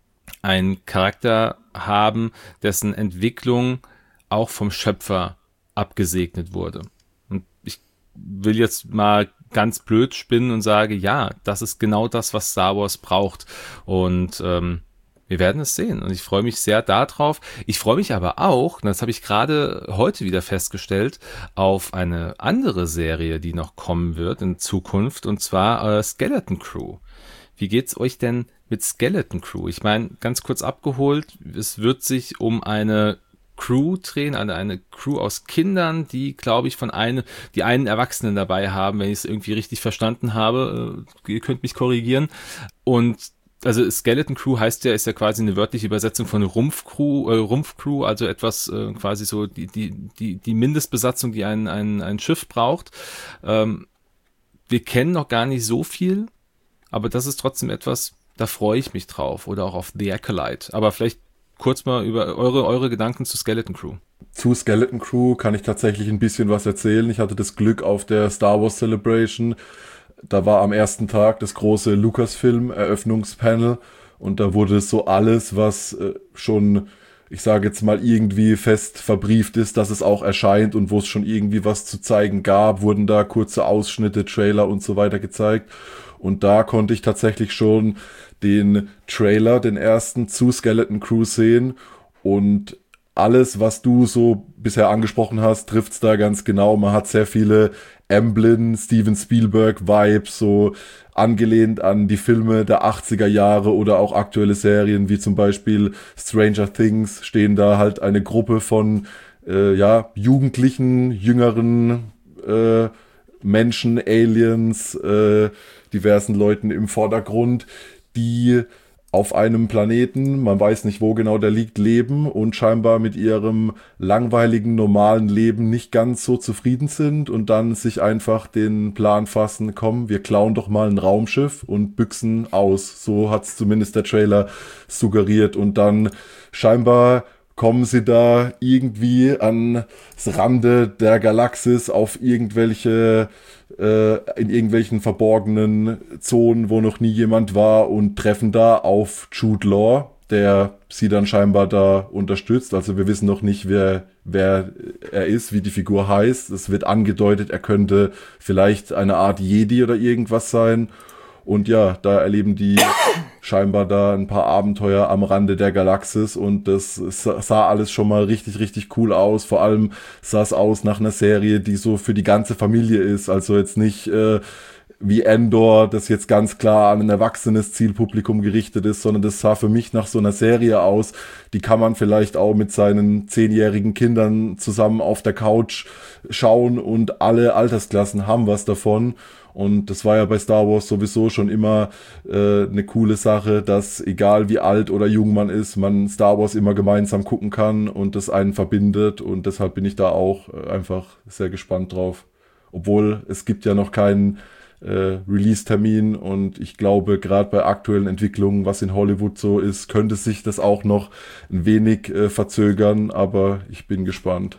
einen Charakter haben, dessen Entwicklung auch vom Schöpfer abgesegnet wurde. Und ich will jetzt mal ganz blöd spinnen und sage, ja, das ist genau das, was Star Wars braucht. Und ähm, wir werden es sehen. Und ich freue mich sehr darauf. Ich freue mich aber auch, das habe ich gerade heute wieder festgestellt, auf eine andere Serie, die noch kommen wird in Zukunft, und zwar äh, Skeleton Crew. Wie geht's euch denn mit Skeleton Crew? Ich meine, ganz kurz abgeholt, es wird sich um eine Crew drehen, eine, eine Crew aus Kindern, die, glaube ich, von einem, die einen Erwachsenen dabei haben, wenn ich es irgendwie richtig verstanden habe. Ihr könnt mich korrigieren. Und also Skeleton Crew heißt ja, ist ja quasi eine wörtliche Übersetzung von Rumpfcrew, äh, Rumpfcrew, also etwas äh, quasi so die die die die Mindestbesatzung, die ein ein ein Schiff braucht. Ähm, wir kennen noch gar nicht so viel, aber das ist trotzdem etwas, da freue ich mich drauf, oder auch auf The Acolyte. Aber vielleicht kurz mal über eure eure Gedanken zu Skeleton Crew. Zu Skeleton Crew kann ich tatsächlich ein bisschen was erzählen. Ich hatte das Glück auf der Star Wars Celebration. Da war am ersten Tag das große Lucasfilm-Eröffnungspanel, und da wurde so alles, was äh, schon, ich sage jetzt mal, irgendwie fest verbrieft ist, dass es auch erscheint und wo es schon irgendwie was zu zeigen gab, wurden da kurze Ausschnitte, Trailer und so weiter gezeigt. Und da konnte ich tatsächlich schon den Trailer, den ersten, zu Skeleton Crew sehen, und alles, was du so bisher angesprochen hast, trifft's da ganz genau. Man hat sehr viele Amblin, Steven Spielberg Vibes, so angelehnt an die Filme der achtziger Jahre oder auch aktuelle Serien wie zum Beispiel Stranger Things, stehen da halt eine Gruppe von äh, ja Jugendlichen, jüngeren äh, Menschen, Aliens, äh, diversen Leuten im Vordergrund, die auf einem Planeten, man weiß nicht, wo genau der liegt, leben und scheinbar mit ihrem langweiligen, normalen Leben nicht ganz so zufrieden sind und dann sich einfach den Plan fassen, komm, wir klauen doch mal ein Raumschiff und büchsen aus. So hat's zumindest der Trailer suggeriert, und dann scheinbar kommen sie da irgendwie ans Rande der Galaxis auf irgendwelche äh, in irgendwelchen verborgenen Zonen, wo noch nie jemand war, und treffen da auf Jude Law, der sie dann scheinbar da unterstützt. Also wir wissen noch nicht, wer wer er ist, wie die Figur heißt. Es wird angedeutet, er könnte vielleicht eine Art Jedi oder irgendwas sein. Und ja, da erleben die scheinbar da ein paar Abenteuer am Rande der Galaxis, und das sah alles schon mal richtig, richtig cool aus. Vor allem sah es aus nach einer Serie, die so für die ganze Familie ist. Also jetzt nicht äh, wie Endor, das jetzt ganz klar an ein erwachsenes Zielpublikum gerichtet ist, sondern das sah für mich nach so einer Serie aus, die kann man vielleicht auch mit seinen zehnjährigen Kindern zusammen auf der Couch schauen, und alle Altersklassen haben was davon. Und das war ja bei Star Wars sowieso schon immer äh, eine coole Sache, dass egal wie alt oder jung man ist, man Star Wars immer gemeinsam gucken kann und das einen verbindet, und deshalb bin ich da auch äh, einfach sehr gespannt drauf. Obwohl es gibt ja noch keinen äh, Release-Termin, und ich glaube, gerade bei aktuellen Entwicklungen, was in Hollywood so ist, könnte sich das auch noch ein wenig äh, verzögern, aber ich bin gespannt.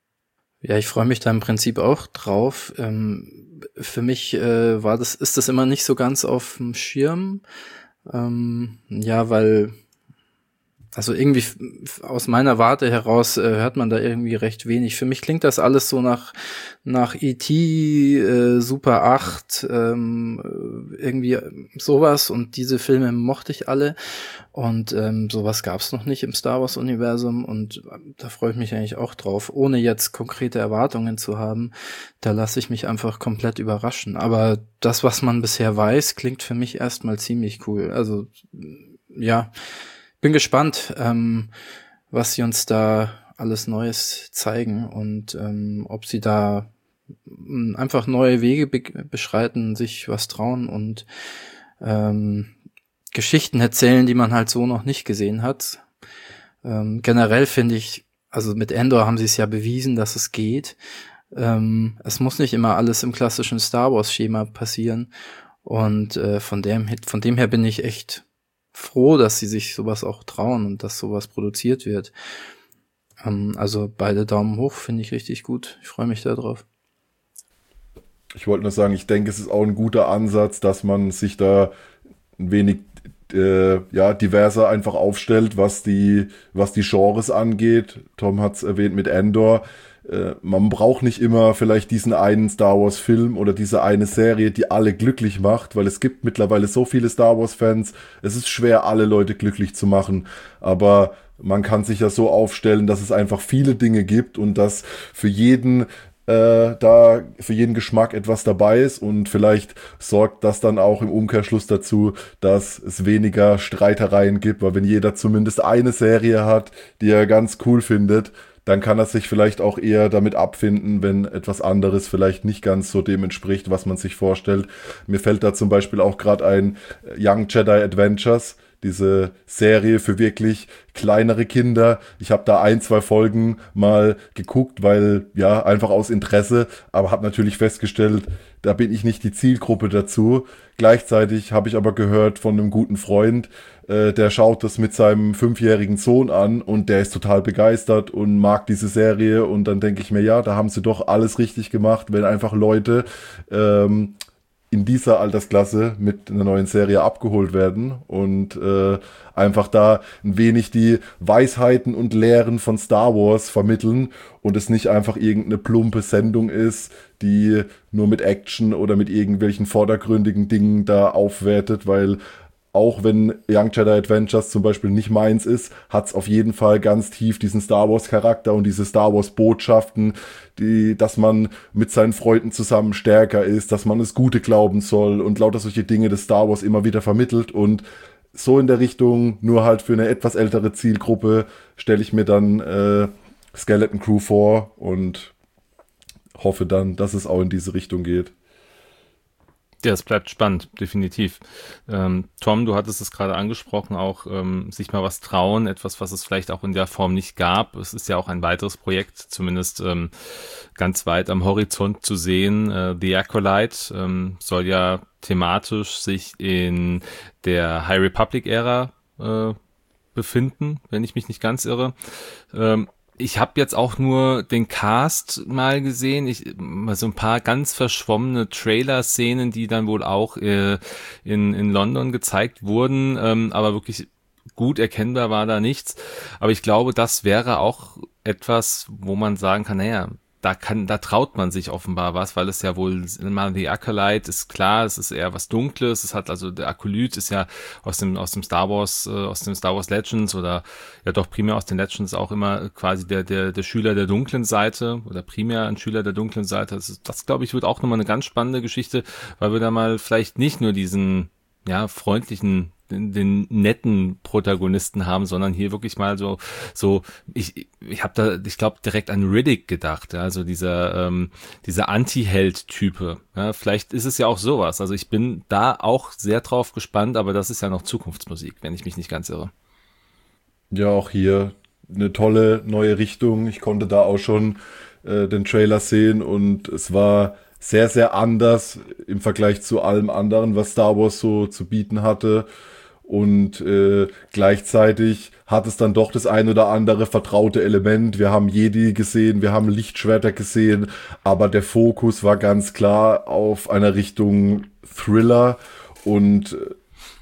Ja, ich freue mich da im Prinzip auch drauf. Ähm, für mich äh, war das, ist das immer nicht so ganz auf dem Schirm. Ähm, ja, weil also irgendwie f- aus meiner Warte heraus äh, hört man da irgendwie recht wenig. Für mich klingt das alles so nach nach E T, äh, Super acht, ähm, irgendwie sowas, und diese Filme mochte ich alle, und ähm, sowas gab's noch nicht im Star Wars Universum, und da freue ich mich eigentlich auch drauf, ohne jetzt konkrete Erwartungen zu haben. Da lasse ich mich einfach komplett überraschen. Aber das, was man bisher weiß, klingt für mich erstmal ziemlich cool. Also ja, bin gespannt, ähm, was sie uns da alles Neues zeigen, und ähm, ob sie da mh, einfach neue Wege be- beschreiten, sich was trauen und ähm, Geschichten erzählen, die man halt so noch nicht gesehen hat. Ähm, generell finde ich, also mit Endor haben sie es ja bewiesen, dass es geht. Ähm, es muss nicht immer alles im klassischen Star Wars Schema passieren, und äh, von dem von dem her bin ich echt froh, dass sie sich sowas auch trauen und dass sowas produziert wird. Ähm, also beide Daumen hoch, finde ich richtig gut. Ich freue mich da drauf. Ich wollte nur sagen, ich denke, es ist auch ein guter Ansatz, dass man sich da ein wenig äh, ja, diverser einfach aufstellt, was die, was die Genres angeht. Tom hat es erwähnt mit Endor. Äh, man braucht nicht immer vielleicht diesen einen Star Wars Film oder diese eine Serie, die alle glücklich macht, weil es gibt mittlerweile so viele Star Wars Fans. Es ist schwer, alle Leute glücklich zu machen, aber man kann sich ja so aufstellen, dass es einfach viele Dinge gibt und dass für jeden äh, da für jeden Geschmack etwas dabei ist, und vielleicht sorgt das dann auch im Umkehrschluss dazu, dass es weniger Streitereien gibt, weil wenn jeder zumindest eine Serie hat, die er ganz cool findet, dann kann er sich vielleicht auch eher damit abfinden, wenn etwas anderes vielleicht nicht ganz so dem entspricht, was man sich vorstellt. Mir fällt da zum Beispiel auch gerade ein Young Jedi Adventures, diese Serie für wirklich kleinere Kinder. Ich habe da ein, zwei Folgen mal geguckt, weil ja, einfach aus Interesse, aber habe natürlich festgestellt, da bin ich nicht die Zielgruppe dazu. Gleichzeitig habe ich aber gehört von einem guten Freund, äh, der schaut das mit seinem fünfjährigen Sohn an und der ist total begeistert und mag diese Serie, und dann denke ich mir, ja, da haben sie doch alles richtig gemacht, wenn einfach Leute ähm, in dieser Altersklasse mit einer neuen Serie abgeholt werden und äh, einfach da ein wenig die Weisheiten und Lehren von Star Wars vermitteln und es nicht einfach irgendeine plumpe Sendung ist, die nur mit Action oder mit irgendwelchen vordergründigen Dingen da aufwertet, weil auch wenn Young Jedi Adventures zum Beispiel nicht meins ist, hat es auf jeden Fall ganz tief diesen Star Wars Charakter und diese Star Wars Botschaften, die, dass man mit seinen Freunden zusammen stärker ist, dass man das Gute glauben soll und lauter solche Dinge des Star Wars immer wieder vermittelt, und so in der Richtung, nur halt für eine etwas ältere Zielgruppe, stelle ich mir dann äh, Skeleton Crew vor und hoffe dann, dass es auch in diese Richtung geht. Ja, es bleibt spannend, definitiv. Ähm, Tom, du hattest es gerade angesprochen, auch ähm, sich mal was trauen, etwas, was es vielleicht auch in der Form nicht gab. Es ist ja auch ein weiteres Projekt, zumindest ähm, ganz weit am Horizont zu sehen. Äh, The Acolyte ähm, soll ja thematisch sich in der High Republic-Ära äh, befinden, wenn ich mich nicht ganz irre. Ähm, Ich habe jetzt auch nur den Cast mal gesehen, ich, mal so ein paar ganz verschwommene Trailer-Szenen, die dann wohl auch äh, in, in London gezeigt wurden, ähm, aber wirklich gut erkennbar war da nichts. Aber ich glaube, das wäre auch etwas, wo man sagen kann, naja, da kann, da traut man sich offenbar was, weil es ja wohl, mal The Acolyte ist klar, es ist eher was Dunkles, es hat also, der Akolyt ist ja aus dem, aus dem Star Wars, äh, aus dem Star Wars Legends oder, ja doch primär aus den Legends auch immer quasi der, der, der Schüler der dunklen Seite oder primär ein Schüler der dunklen Seite. Das, ist, das glaube ich, wird auch nochmal eine ganz spannende Geschichte, weil wir da mal vielleicht nicht nur diesen, ja, freundlichen, den, den netten Protagonisten haben, sondern hier wirklich mal so, so, ich, ich habe da, ich glaube, direkt an Riddick gedacht, ja, also dieser, ähm, dieser Anti-Held-Type. Ja, vielleicht ist es ja auch sowas. Also ich bin da auch sehr drauf gespannt, aber das ist ja noch Zukunftsmusik, wenn ich mich nicht ganz irre. Ja, auch hier eine tolle neue Richtung. Ich konnte da auch schon äh, den Trailer sehen und es war sehr, sehr anders im Vergleich zu allem anderen, was Star Wars so zu bieten hatte. Und äh, gleichzeitig hat es dann doch das ein oder andere vertraute Element. Wir haben Jedi gesehen, wir haben Lichtschwerter gesehen, aber der Fokus war ganz klar auf einer Richtung Thriller und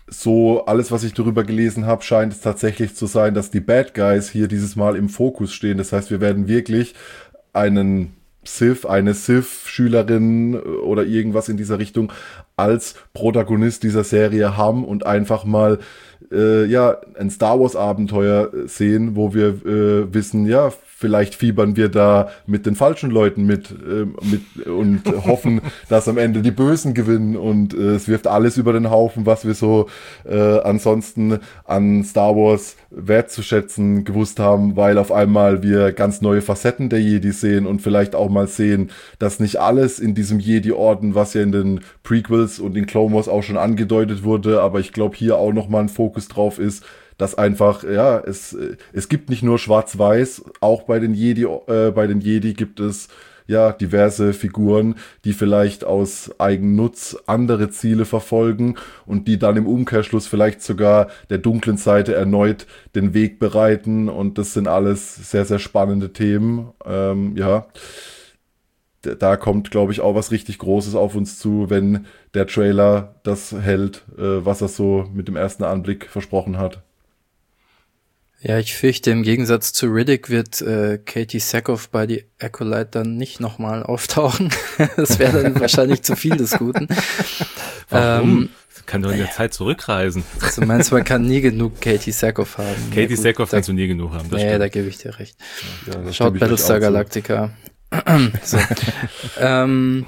so alles, was ich darüber gelesen habe, scheint es tatsächlich zu sein, dass die Bad Guys hier dieses Mal im Fokus stehen. Das heißt, wir werden wirklich einen Sith, eine Sith-Schülerin oder irgendwas in dieser Richtung als Protagonist dieser Serie haben und einfach mal äh, ja ein Star Wars Abenteuer sehen, wo wir äh, wissen, ja, vielleicht fiebern wir da mit den falschen Leuten mit, äh, mit und hoffen, dass am Ende die Bösen gewinnen und äh, es wirft alles über den Haufen, was wir so äh, ansonsten an Star Wars wertzuschätzen gewusst haben, weil auf einmal wir ganz neue Facetten der Jedi sehen und vielleicht auch mal sehen, dass nicht alles in diesem Jedi-Orden, was ja in den Prequels und in Clone Wars auch schon angedeutet wurde, aber ich glaube hier auch nochmal ein Fokus drauf ist, dass einfach, ja, es, es gibt nicht nur Schwarz-Weiß, auch bei den Jedi, äh, bei den Jedi gibt es ja diverse Figuren, die vielleicht aus Eigennutz andere Ziele verfolgen und die dann im Umkehrschluss vielleicht sogar der dunklen Seite erneut den Weg bereiten und das sind alles sehr, sehr spannende Themen, ähm, ja. Da kommt, glaube ich, auch was richtig Großes auf uns zu, wenn der Trailer das hält, äh, was er so mit dem ersten Anblick versprochen hat. Ja, ich fürchte, im Gegensatz zu Riddick wird äh, Katie Sackhoff bei die Acolyte dann nicht nochmal auftauchen. Das wäre dann wahrscheinlich zu viel des Guten. Warum? Ähm, kann doch in der ja. Zeit zurückreisen. Also meinst du, man kann nie genug Katie Sackhoff haben? Katie ja, Sackhoff kannst du nie genug haben. Das nee, stimmt. Da gebe ich dir recht. Ja, schaut Battlestar Galactica. So. ähm,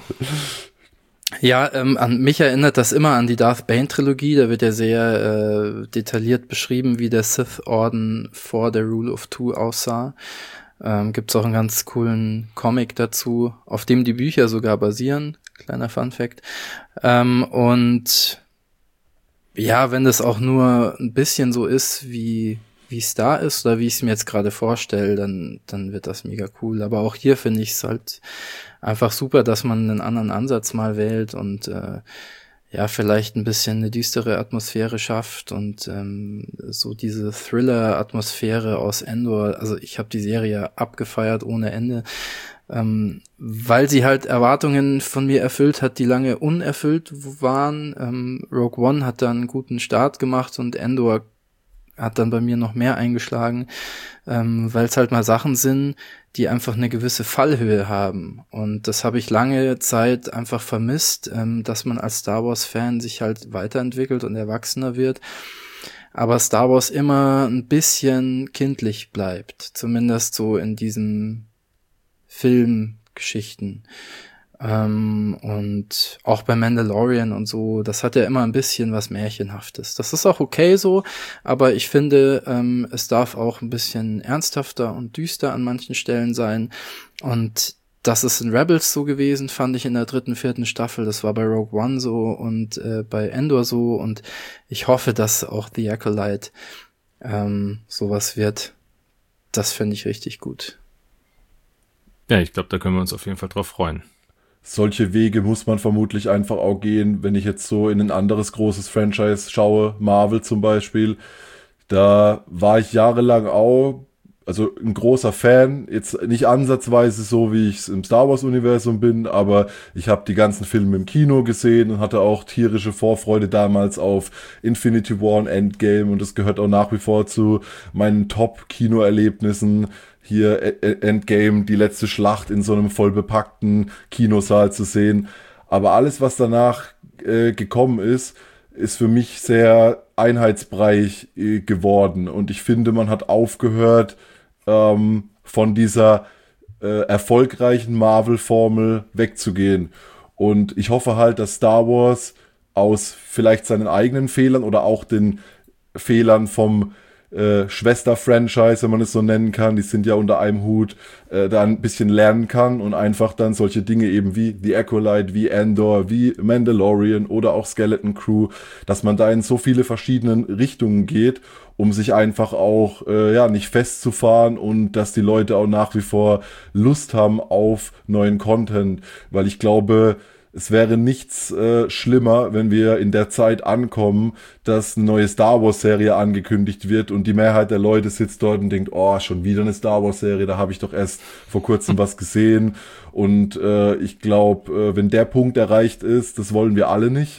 Ja, ähm, an mich erinnert das immer an die Darth Bane-Trilogie. Da wird ja sehr äh, detailliert beschrieben, wie der Sith-Orden vor der Rule of Two aussah. Ähm, gibt's auch einen ganz coolen Comic dazu, auf dem die Bücher sogar basieren. Kleiner Fun-Fact. Ähm, und ja, wenn das auch nur ein bisschen so ist, wie wie es da ist oder wie ich es mir jetzt gerade vorstelle, dann dann wird das mega cool. Aber auch hier finde ich es halt einfach super, dass man einen anderen Ansatz mal wählt und äh, ja, vielleicht ein bisschen eine düstere Atmosphäre schafft und ähm, so diese Thriller-Atmosphäre aus Endor. Also ich habe die Serie abgefeiert ohne Ende, ähm, weil sie halt Erwartungen von mir erfüllt hat, die lange unerfüllt waren. Ähm, Rogue One hat da einen guten Start gemacht und Endor hat dann bei mir noch mehr eingeschlagen, ähm, weil es halt mal Sachen sind, die einfach eine gewisse Fallhöhe haben. Und das habe ich lange Zeit einfach vermisst, ähm, dass man als Star Wars-Fan sich halt weiterentwickelt und erwachsener wird. Aber Star Wars immer ein bisschen kindlich bleibt. Zumindest so in diesen Filmgeschichten. Ähm, und auch bei Mandalorian und so, das hat ja immer ein bisschen was Märchenhaftes. Das ist auch okay so, aber ich finde, ähm, es darf auch ein bisschen ernsthafter und düster an manchen Stellen sein. Und das ist in Rebels so gewesen, fand ich in der dritten, vierten Staffel. Das war bei Rogue One so und äh, bei Endor so. Und ich hoffe, dass auch The Acolyte ähm, sowas wird. Das finde ich richtig gut. Ja, ich glaube, da können wir uns auf jeden Fall drauf freuen. Solche Wege muss man vermutlich einfach auch gehen, wenn ich jetzt so in ein anderes großes Franchise schaue, Marvel zum Beispiel. Da war ich jahrelang auch, also ein großer Fan, jetzt nicht ansatzweise so, wie ich es im Star Wars-Universum bin, aber ich habe die ganzen Filme im Kino gesehen und hatte auch tierische Vorfreude damals auf Infinity War und Endgame und das gehört auch nach wie vor zu meinen Top-Kinoerlebnissen. Hier Endgame, die letzte Schlacht in so einem voll bepackten Kinosaal zu sehen. Aber alles, was danach äh, gekommen ist, ist für mich sehr einheitsbreich äh, geworden. Und ich finde, man hat aufgehört, ähm, von dieser äh, erfolgreichen Marvel-Formel wegzugehen. Und ich hoffe halt, dass Star Wars aus vielleicht seinen eigenen Fehlern oder auch den Fehlern vom Äh, Schwester-Franchise, wenn man es so nennen kann, die sind ja unter einem Hut, äh, da ein bisschen lernen kann und einfach dann solche Dinge eben wie The Acolyte, wie Andor, wie Mandalorian oder auch Skeleton Crew, dass man da in so viele verschiedenen Richtungen geht, um sich einfach auch äh, ja nicht festzufahren und dass die Leute auch nach wie vor Lust haben auf neuen Content, weil ich glaube, es wäre nichts äh, schlimmer, wenn wir in der Zeit ankommen, dass eine neue Star Wars Serie angekündigt wird und die Mehrheit der Leute sitzt dort und denkt, oh, schon wieder eine Star Wars Serie, da habe ich doch erst vor kurzem was gesehen. Und äh, ich glaube, äh, wenn der Punkt erreicht ist, das wollen wir alle nicht.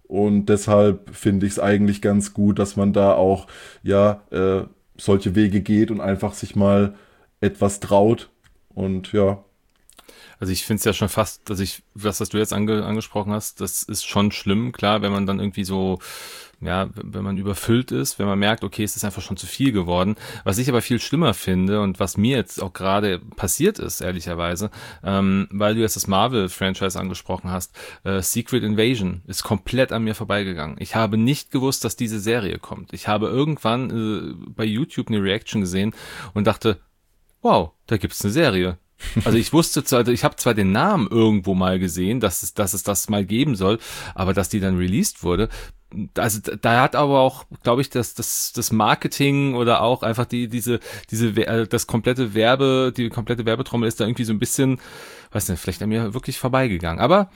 und deshalb finde ich es eigentlich ganz gut, dass man da auch ja äh, solche Wege geht und einfach sich mal etwas traut und ja. Also ich finde es ja schon fast, dass ich, was, was du jetzt ange, angesprochen hast, das ist schon schlimm, klar, wenn man dann irgendwie so, ja, wenn man überfüllt ist, wenn man merkt, okay, es ist einfach schon zu viel geworden. Was ich aber viel schlimmer finde und was mir jetzt auch gerade passiert ist, ehrlicherweise, ähm, weil du jetzt das Marvel-Franchise angesprochen hast, äh, Secret Invasion ist komplett an mir vorbeigegangen. Ich habe nicht gewusst, dass diese Serie kommt. Ich habe irgendwann äh, bei YouTube eine Reaction gesehen und dachte, wow, da gibt's eine Serie. Also ich wusste zwar, also ich habe zwar den Namen irgendwo mal gesehen, dass es, dass es das mal geben soll, aber dass die dann released wurde, also da hat aber auch, glaube ich, das, das, das Marketing oder auch einfach die, diese, diese, das komplette Werbe, die komplette Werbetrommel ist da irgendwie so ein bisschen, weiß nicht, vielleicht an mir wirklich vorbeigegangen. Aber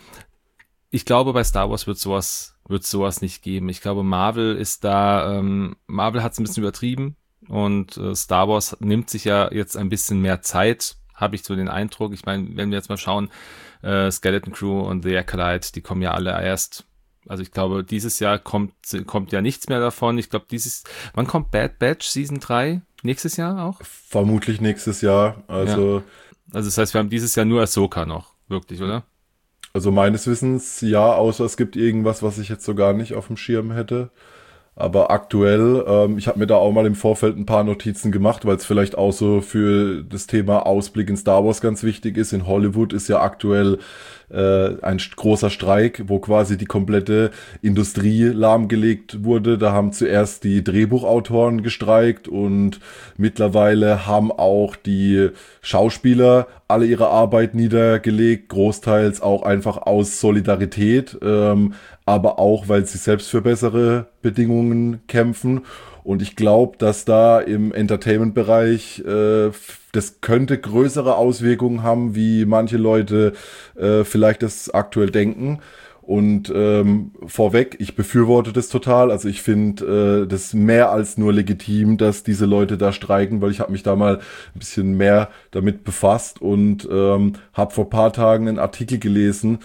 ich glaube, bei Star Wars wird sowas, wird sowas nicht geben. Ich glaube, Marvel ist da, ähm, Marvel hat es ein bisschen übertrieben und äh, Star Wars nimmt sich ja jetzt ein bisschen mehr Zeit, habe ich so den Eindruck. Ich meine, wenn wir jetzt mal schauen, äh, Skeleton Crew und The Acolyte, die kommen ja alle erst, also ich glaube, dieses Jahr kommt kommt ja nichts mehr davon. Ich glaube, dieses, wann kommt Bad Batch Season drei? Nächstes Jahr auch? Vermutlich nächstes Jahr, also. Ja. Also das heißt, wir haben dieses Jahr nur Ahsoka noch, wirklich, oder? Also meines Wissens ja, außer es gibt irgendwas, was ich jetzt so gar nicht auf dem Schirm hätte. Aber aktuell, ähm, ich habe mir da auch mal im Vorfeld ein paar Notizen gemacht, weil es vielleicht auch so für das Thema Ausblick in Star Wars ganz wichtig ist. In Hollywood ist ja aktuell äh, ein großer Streik, wo quasi die komplette Industrie lahmgelegt wurde. Da haben zuerst die Drehbuchautoren gestreikt und mittlerweile haben auch die Schauspieler alle ihre Arbeit niedergelegt, großteils auch einfach aus Solidarität, ähm, aber auch, weil sie selbst für bessere Bedingungen kämpfen. Und ich glaube, dass da im Entertainment-Bereich äh, das könnte größere Auswirkungen haben, wie manche Leute äh, vielleicht das aktuell denken. Und ähm, vorweg, ich befürworte das total. Also ich finde äh, das mehr als nur legitim, dass diese Leute da streiken, weil ich habe mich da mal ein bisschen mehr damit befasst und ähm, habe vor paar Tagen einen Artikel gelesen,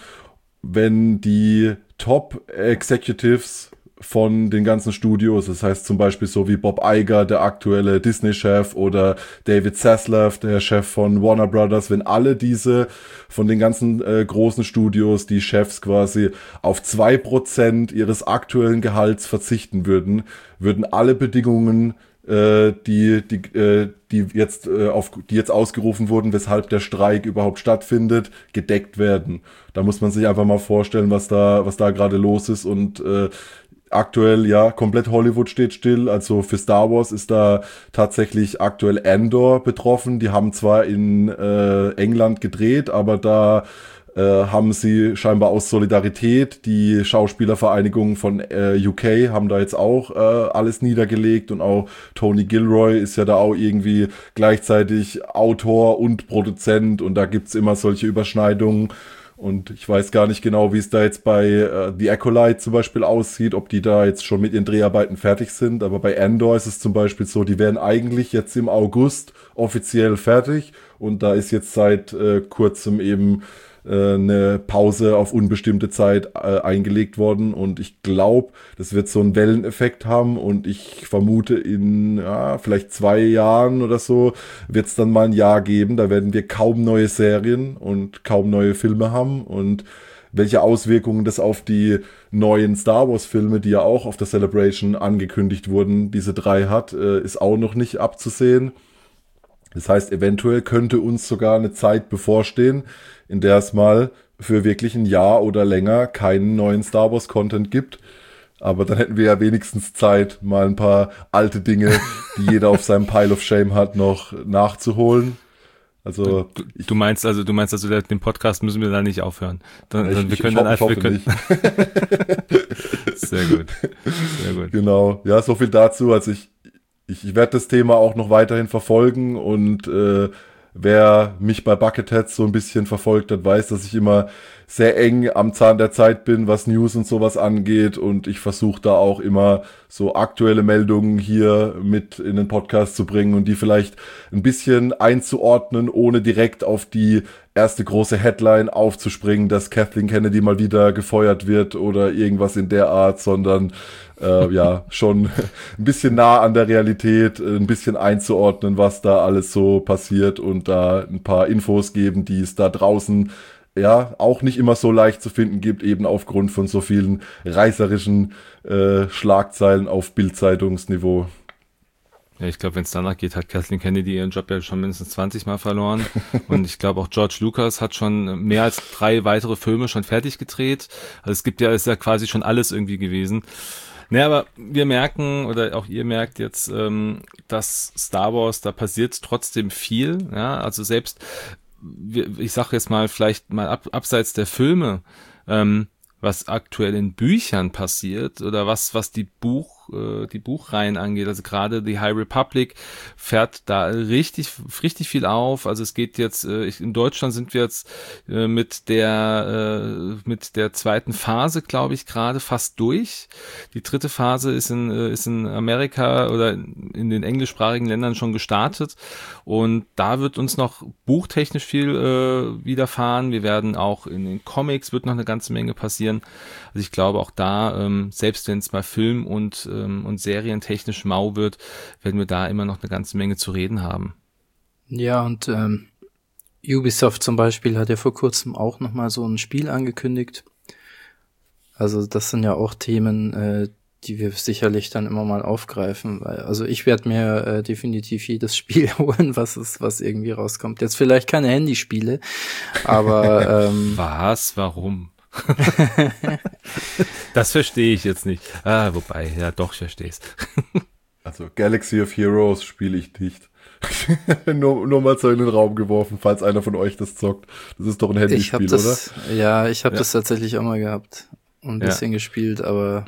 wenn die Top-Executives von den ganzen Studios, das heißt zum Beispiel so wie Bob Iger, der aktuelle Disney-Chef, oder David Zaslav, der Chef von Warner Brothers, wenn alle diese von den ganzen äh, großen Studios, die Chefs quasi auf zwei Prozent ihres aktuellen Gehalts verzichten würden, würden alle Bedingungen, äh, die die äh, die jetzt äh, auf die jetzt ausgerufen wurden, weshalb der Streik überhaupt stattfindet, gedeckt werden. Da muss man sich einfach mal vorstellen, was da was da gerade los ist. Und äh, aktuell, ja, komplett Hollywood steht still. Also für Star Wars ist da tatsächlich aktuell Andor betroffen. Die haben zwar in äh, England gedreht, aber da äh, haben sie scheinbar aus Solidarität, die Schauspielervereinigung von äh, U K haben da jetzt auch äh, alles niedergelegt, und auch Tony Gilroy ist ja da auch irgendwie gleichzeitig Autor und Produzent, und da gibt's immer solche Überschneidungen. Und ich weiß gar nicht genau, wie es da jetzt bei äh, The Acolyte zum Beispiel aussieht, ob die da jetzt schon mit ihren Dreharbeiten fertig sind. Aber bei Andor ist es zum Beispiel so, die wären eigentlich jetzt im August offiziell fertig. Und da ist jetzt seit äh, kurzem eben äh, eine Pause auf unbestimmte Zeit äh, eingelegt worden. Und ich glaube, das wird so einen Welleneffekt haben. Und ich vermute, in ja, vielleicht zwei Jahren oder so wird es dann mal ein Jahr geben. Da werden wir kaum neue Serien und kaum neue Filme haben. Und welche Auswirkungen das auf die neuen Star Wars Filme, die ja auch auf der Celebration angekündigt wurden, diese drei hat, äh, ist auch noch nicht abzusehen. Das heißt, eventuell könnte uns sogar eine Zeit bevorstehen, in der es mal für wirklich ein Jahr oder länger keinen neuen Star Wars Content gibt. Aber dann hätten wir ja wenigstens Zeit, mal ein paar alte Dinge, die jeder auf seinem Pile of Shame hat, noch nachzuholen. Also du, du meinst also, du meinst also, den Podcast müssen wir da nicht aufhören. Dann, ich, dann wir ich, können ich dann einfach, wir hoffe können. Nicht. Sehr gut, sehr gut. Genau, ja, so viel dazu. Also ich, ich, ich werde das Thema auch noch weiterhin verfolgen, und äh, wer mich bei Bucketheads so ein bisschen verfolgt hat, weiß, dass ich immer sehr eng am Zahn der Zeit bin, was News und sowas angeht, und ich versuche da auch immer so aktuelle Meldungen hier mit in den Podcast zu bringen und die vielleicht ein bisschen einzuordnen, ohne direkt auf die erste große Headline aufzuspringen, dass Kathleen Kennedy mal wieder gefeuert wird oder irgendwas in der Art, sondern äh, ja, schon ein bisschen nah an der Realität, ein bisschen einzuordnen, was da alles so passiert und da ein paar Infos geben, die es da draußen ja auch nicht immer so leicht zu finden gibt, eben aufgrund von so vielen reißerischen äh, Schlagzeilen auf Bild-Zeitungsniveau. Ja, ich glaube, wenn es danach geht, hat Kathleen Kennedy ihren Job ja schon mindestens zwanzig Mal verloren. Und ich glaube auch George Lucas hat schon mehr als drei weitere Filme schon fertig gedreht. Also es gibt ja, ist ja quasi schon alles irgendwie gewesen. Naja, aber wir merken, oder auch ihr merkt jetzt, ähm, dass Star Wars, da passiert trotzdem viel. Ja, also selbst, ich sag jetzt mal, vielleicht mal ab, abseits der Filme, ähm, was aktuell in Büchern passiert oder was was die Buch äh, die Buchreihen angeht, also gerade die High Republic fährt da richtig richtig viel auf. Also es geht jetzt äh, in Deutschland sind wir jetzt äh, mit der äh, mit der zweiten Phase, glaube ich, gerade fast durch. Die dritte Phase ist in äh, ist in Amerika oder in den englischsprachigen Ländern schon gestartet und da wird uns noch buchtechnisch viel äh, widerfahren. Wir werden auch in den Comics wird noch eine ganze Menge passieren. Also ich glaube auch da, ähm, selbst wenn es mal Film- und, ähm, und serientechnisch mau wird, werden wir da immer noch eine ganze Menge zu reden haben. Ja, und ähm, Ubisoft zum Beispiel hat ja vor kurzem auch nochmal so ein Spiel angekündigt. Also das sind ja auch Themen, äh, die wir sicherlich dann immer mal aufgreifen. Weil, also ich werde mir äh, definitiv jedes Spiel holen, was ist, was irgendwie rauskommt. Jetzt vielleicht keine Handyspiele, aber ähm, was? Warum? Das verstehe ich jetzt nicht. Ah, wobei, ja doch, ich verstehe es. Also Galaxy of Heroes spiele ich nicht. nur, nur mal so in den Raum geworfen, falls einer von euch das zockt. Das ist doch ein Handyspiel, ich hab das, oder? Ja, ich habe ja. das tatsächlich auch mal gehabt und ein bisschen ja. gespielt, aber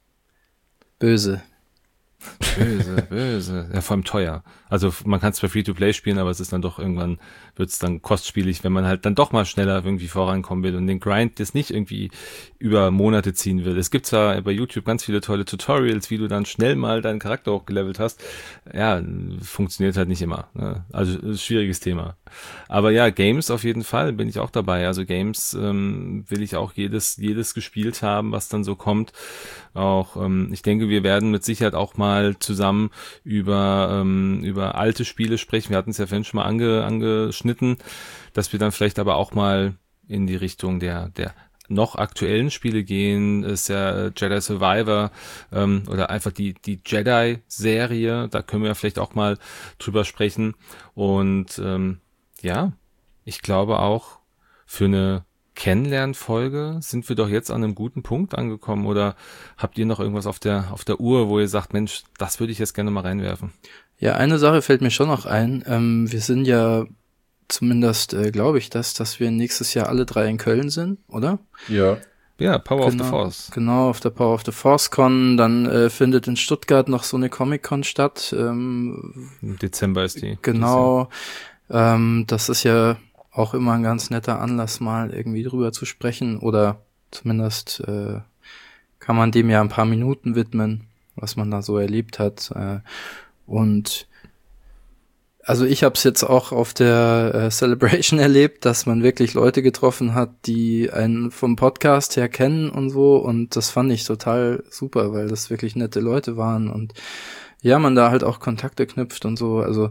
böse. Böse, böse. Ja, vor allem teuer. Also man kann es bei Free-to-Play spielen, aber es ist dann doch irgendwann, wird es dann kostspielig, wenn man halt dann doch mal schneller irgendwie vorankommen will und den Grind das nicht irgendwie über Monate ziehen will. Es gibt zwar bei YouTube ganz viele tolle Tutorials, wie du dann schnell mal deinen Charakter hochgelevelt hast. Ja, funktioniert halt nicht immer. Ne? Also ist ein schwieriges Thema. Aber ja, Games auf jeden Fall bin ich auch dabei. Also Games ähm, will ich auch jedes jedes gespielt haben, was dann so kommt. Auch ähm, ich denke, wir werden mit Sicherheit auch mal zusammen über ähm, über alte Spiele sprechen. Wir hatten es ja vorhin schon mal ange, angeschnitten, dass wir dann vielleicht aber auch mal in die Richtung der der noch aktuellen Spiele gehen, ist ja Jedi Survivor ähm, oder einfach die die Jedi-Serie. Da können wir vielleicht auch mal drüber sprechen. Und ähm, ja, ich glaube auch für eine Kennenlernfolge sind wir doch jetzt an einem guten Punkt angekommen. Oder habt ihr noch irgendwas auf der auf der Uhr, wo ihr sagt, Mensch, das würde ich jetzt gerne mal reinwerfen? Ja, eine Sache fällt mir schon noch ein. Ähm, wir sind ja zumindest, äh, glaube ich, das, dass wir nächstes Jahr alle drei in Köln sind, oder? Ja. Ja, Power genau, of the Force. Genau, auf der Power of the Force Con. Dann äh, findet in Stuttgart noch so eine Comic-Con statt. Ähm, Im Dezember ist die. Genau. Ähm, das ist ja auch immer ein ganz netter Anlass, mal irgendwie drüber zu sprechen. Oder zumindest äh, kann man dem ja ein paar Minuten widmen, was man da so erlebt hat. Äh, und also ich habe es jetzt auch auf der äh, Celebration erlebt, dass man wirklich Leute getroffen hat, die einen vom Podcast her kennen und so. Und das fand ich total super, weil das wirklich nette Leute waren. Und ja, man da halt auch Kontakte knüpft und so. Also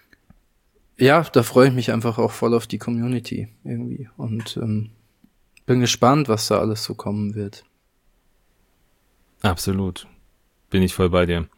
ja, da freue ich mich einfach auch voll auf die Community irgendwie. Und ähm, bin gespannt, was da alles so kommen wird. Absolut. Bin ich voll bei dir.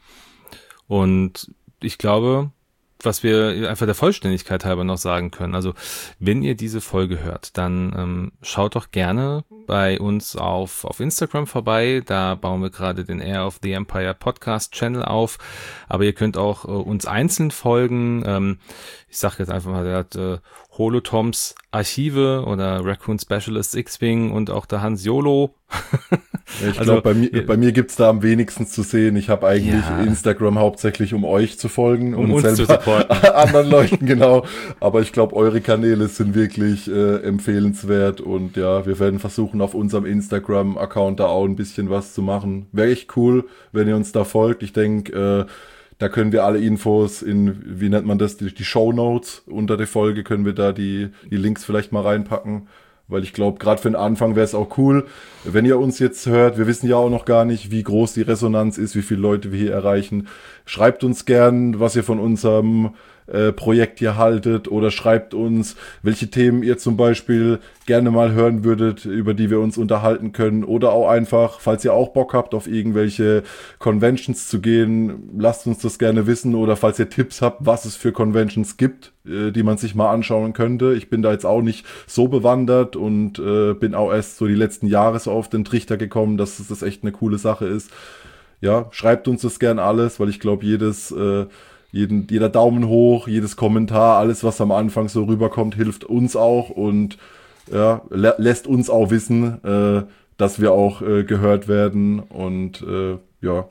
Und ich glaube, was wir einfach der Vollständigkeit halber noch sagen können. Also wenn ihr diese Folge hört, dann ähm, schaut doch gerne bei uns auf auf Instagram vorbei. Da bauen wir gerade den Heir of the Empire Podcast Channel auf. Aber ihr könnt auch äh, uns einzeln folgen. Ähm, ich sage jetzt einfach mal, der hat äh, Holotoms Archive oder Raccoon Specialist X-Wing und auch der Hans Jolo. Ich also, glaube, bei mir, bei mir gibt's da am wenigsten zu sehen. Ich habe eigentlich ja. Instagram hauptsächlich, um euch zu folgen um und uns selber zu anderen Leuten, genau. Aber ich glaube, eure Kanäle sind wirklich äh, empfehlenswert und ja, wir werden versuchen, auf unserem Instagram-Account da auch ein bisschen was zu machen. Wäre echt cool, wenn ihr uns da folgt. Ich denke, äh, Da können wir alle Infos in, wie nennt man das, die, die Shownotes unter der Folge, können wir da die, die Links vielleicht mal reinpacken. Weil ich glaube, gerade für den Anfang wäre es auch cool, wenn ihr uns jetzt hört. Wir wissen ja auch noch gar nicht, wie groß die Resonanz ist, wie viele Leute wir hier erreichen. Schreibt uns gern, was ihr von unserem äh, Projekt hier haltet, oder schreibt uns, welche Themen ihr zum Beispiel gerne mal hören würdet, über die wir uns unterhalten können. Oder auch einfach, falls ihr auch Bock habt, auf irgendwelche Conventions zu gehen, lasst uns das gerne wissen. Oder falls ihr Tipps habt, was es für Conventions gibt, äh, die man sich mal anschauen könnte. Ich bin da jetzt auch nicht so bewandert und äh, bin auch erst so die letzten Jahre so auf den Trichter gekommen, dass das echt eine coole Sache ist. Ja, schreibt uns das gern alles, weil ich glaube, jedes, äh, jeden, jeder Daumen hoch, jedes Kommentar, alles, was am Anfang so rüberkommt, hilft uns auch und ja, lä- lässt uns auch wissen, äh, dass wir auch äh, gehört werden und äh, ja.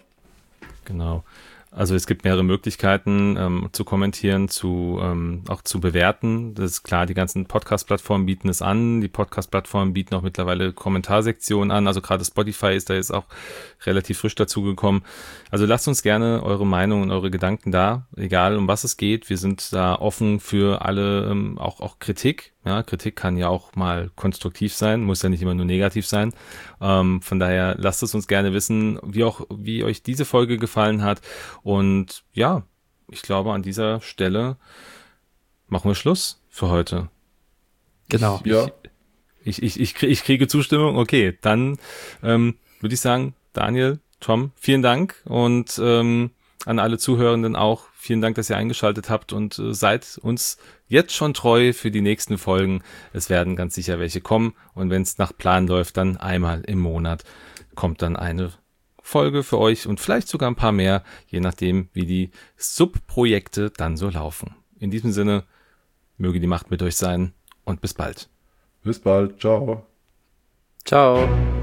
Genau. Also es gibt mehrere Möglichkeiten ähm, zu kommentieren, zu ähm, auch zu bewerten. Das ist klar, die ganzen Podcast-Plattformen bieten es an. Die Podcast-Plattformen bieten auch mittlerweile Kommentarsektionen an. Also gerade Spotify ist da jetzt auch relativ frisch dazugekommen. Also lasst uns gerne eure Meinung und eure Gedanken da, egal um was es geht. Wir sind da offen für alle, ähm, auch auch Kritik. Ja, Kritik kann ja auch mal konstruktiv sein, muss ja nicht immer nur negativ sein. Ähm, von daher lasst es uns gerne wissen, wie auch wie euch diese Folge gefallen hat. Und ja, ich glaube, an dieser Stelle machen wir Schluss für heute. Genau. Ich, Ja. ich, ich, ich, ich kriege Zustimmung. Okay, dann ähm, würde ich sagen, Daniel, Tom, vielen Dank und ähm, an alle Zuhörenden auch. Vielen Dank, dass ihr eingeschaltet habt und äh, seid uns jetzt schon treu für die nächsten Folgen. Es werden ganz sicher welche kommen und wenn es nach Plan läuft, dann einmal im Monat kommt dann eine Folge für euch und vielleicht sogar ein paar mehr, je nachdem, wie die Subprojekte dann so laufen. In diesem Sinne, möge die Macht mit euch sein und bis bald. Bis bald. Ciao. Ciao.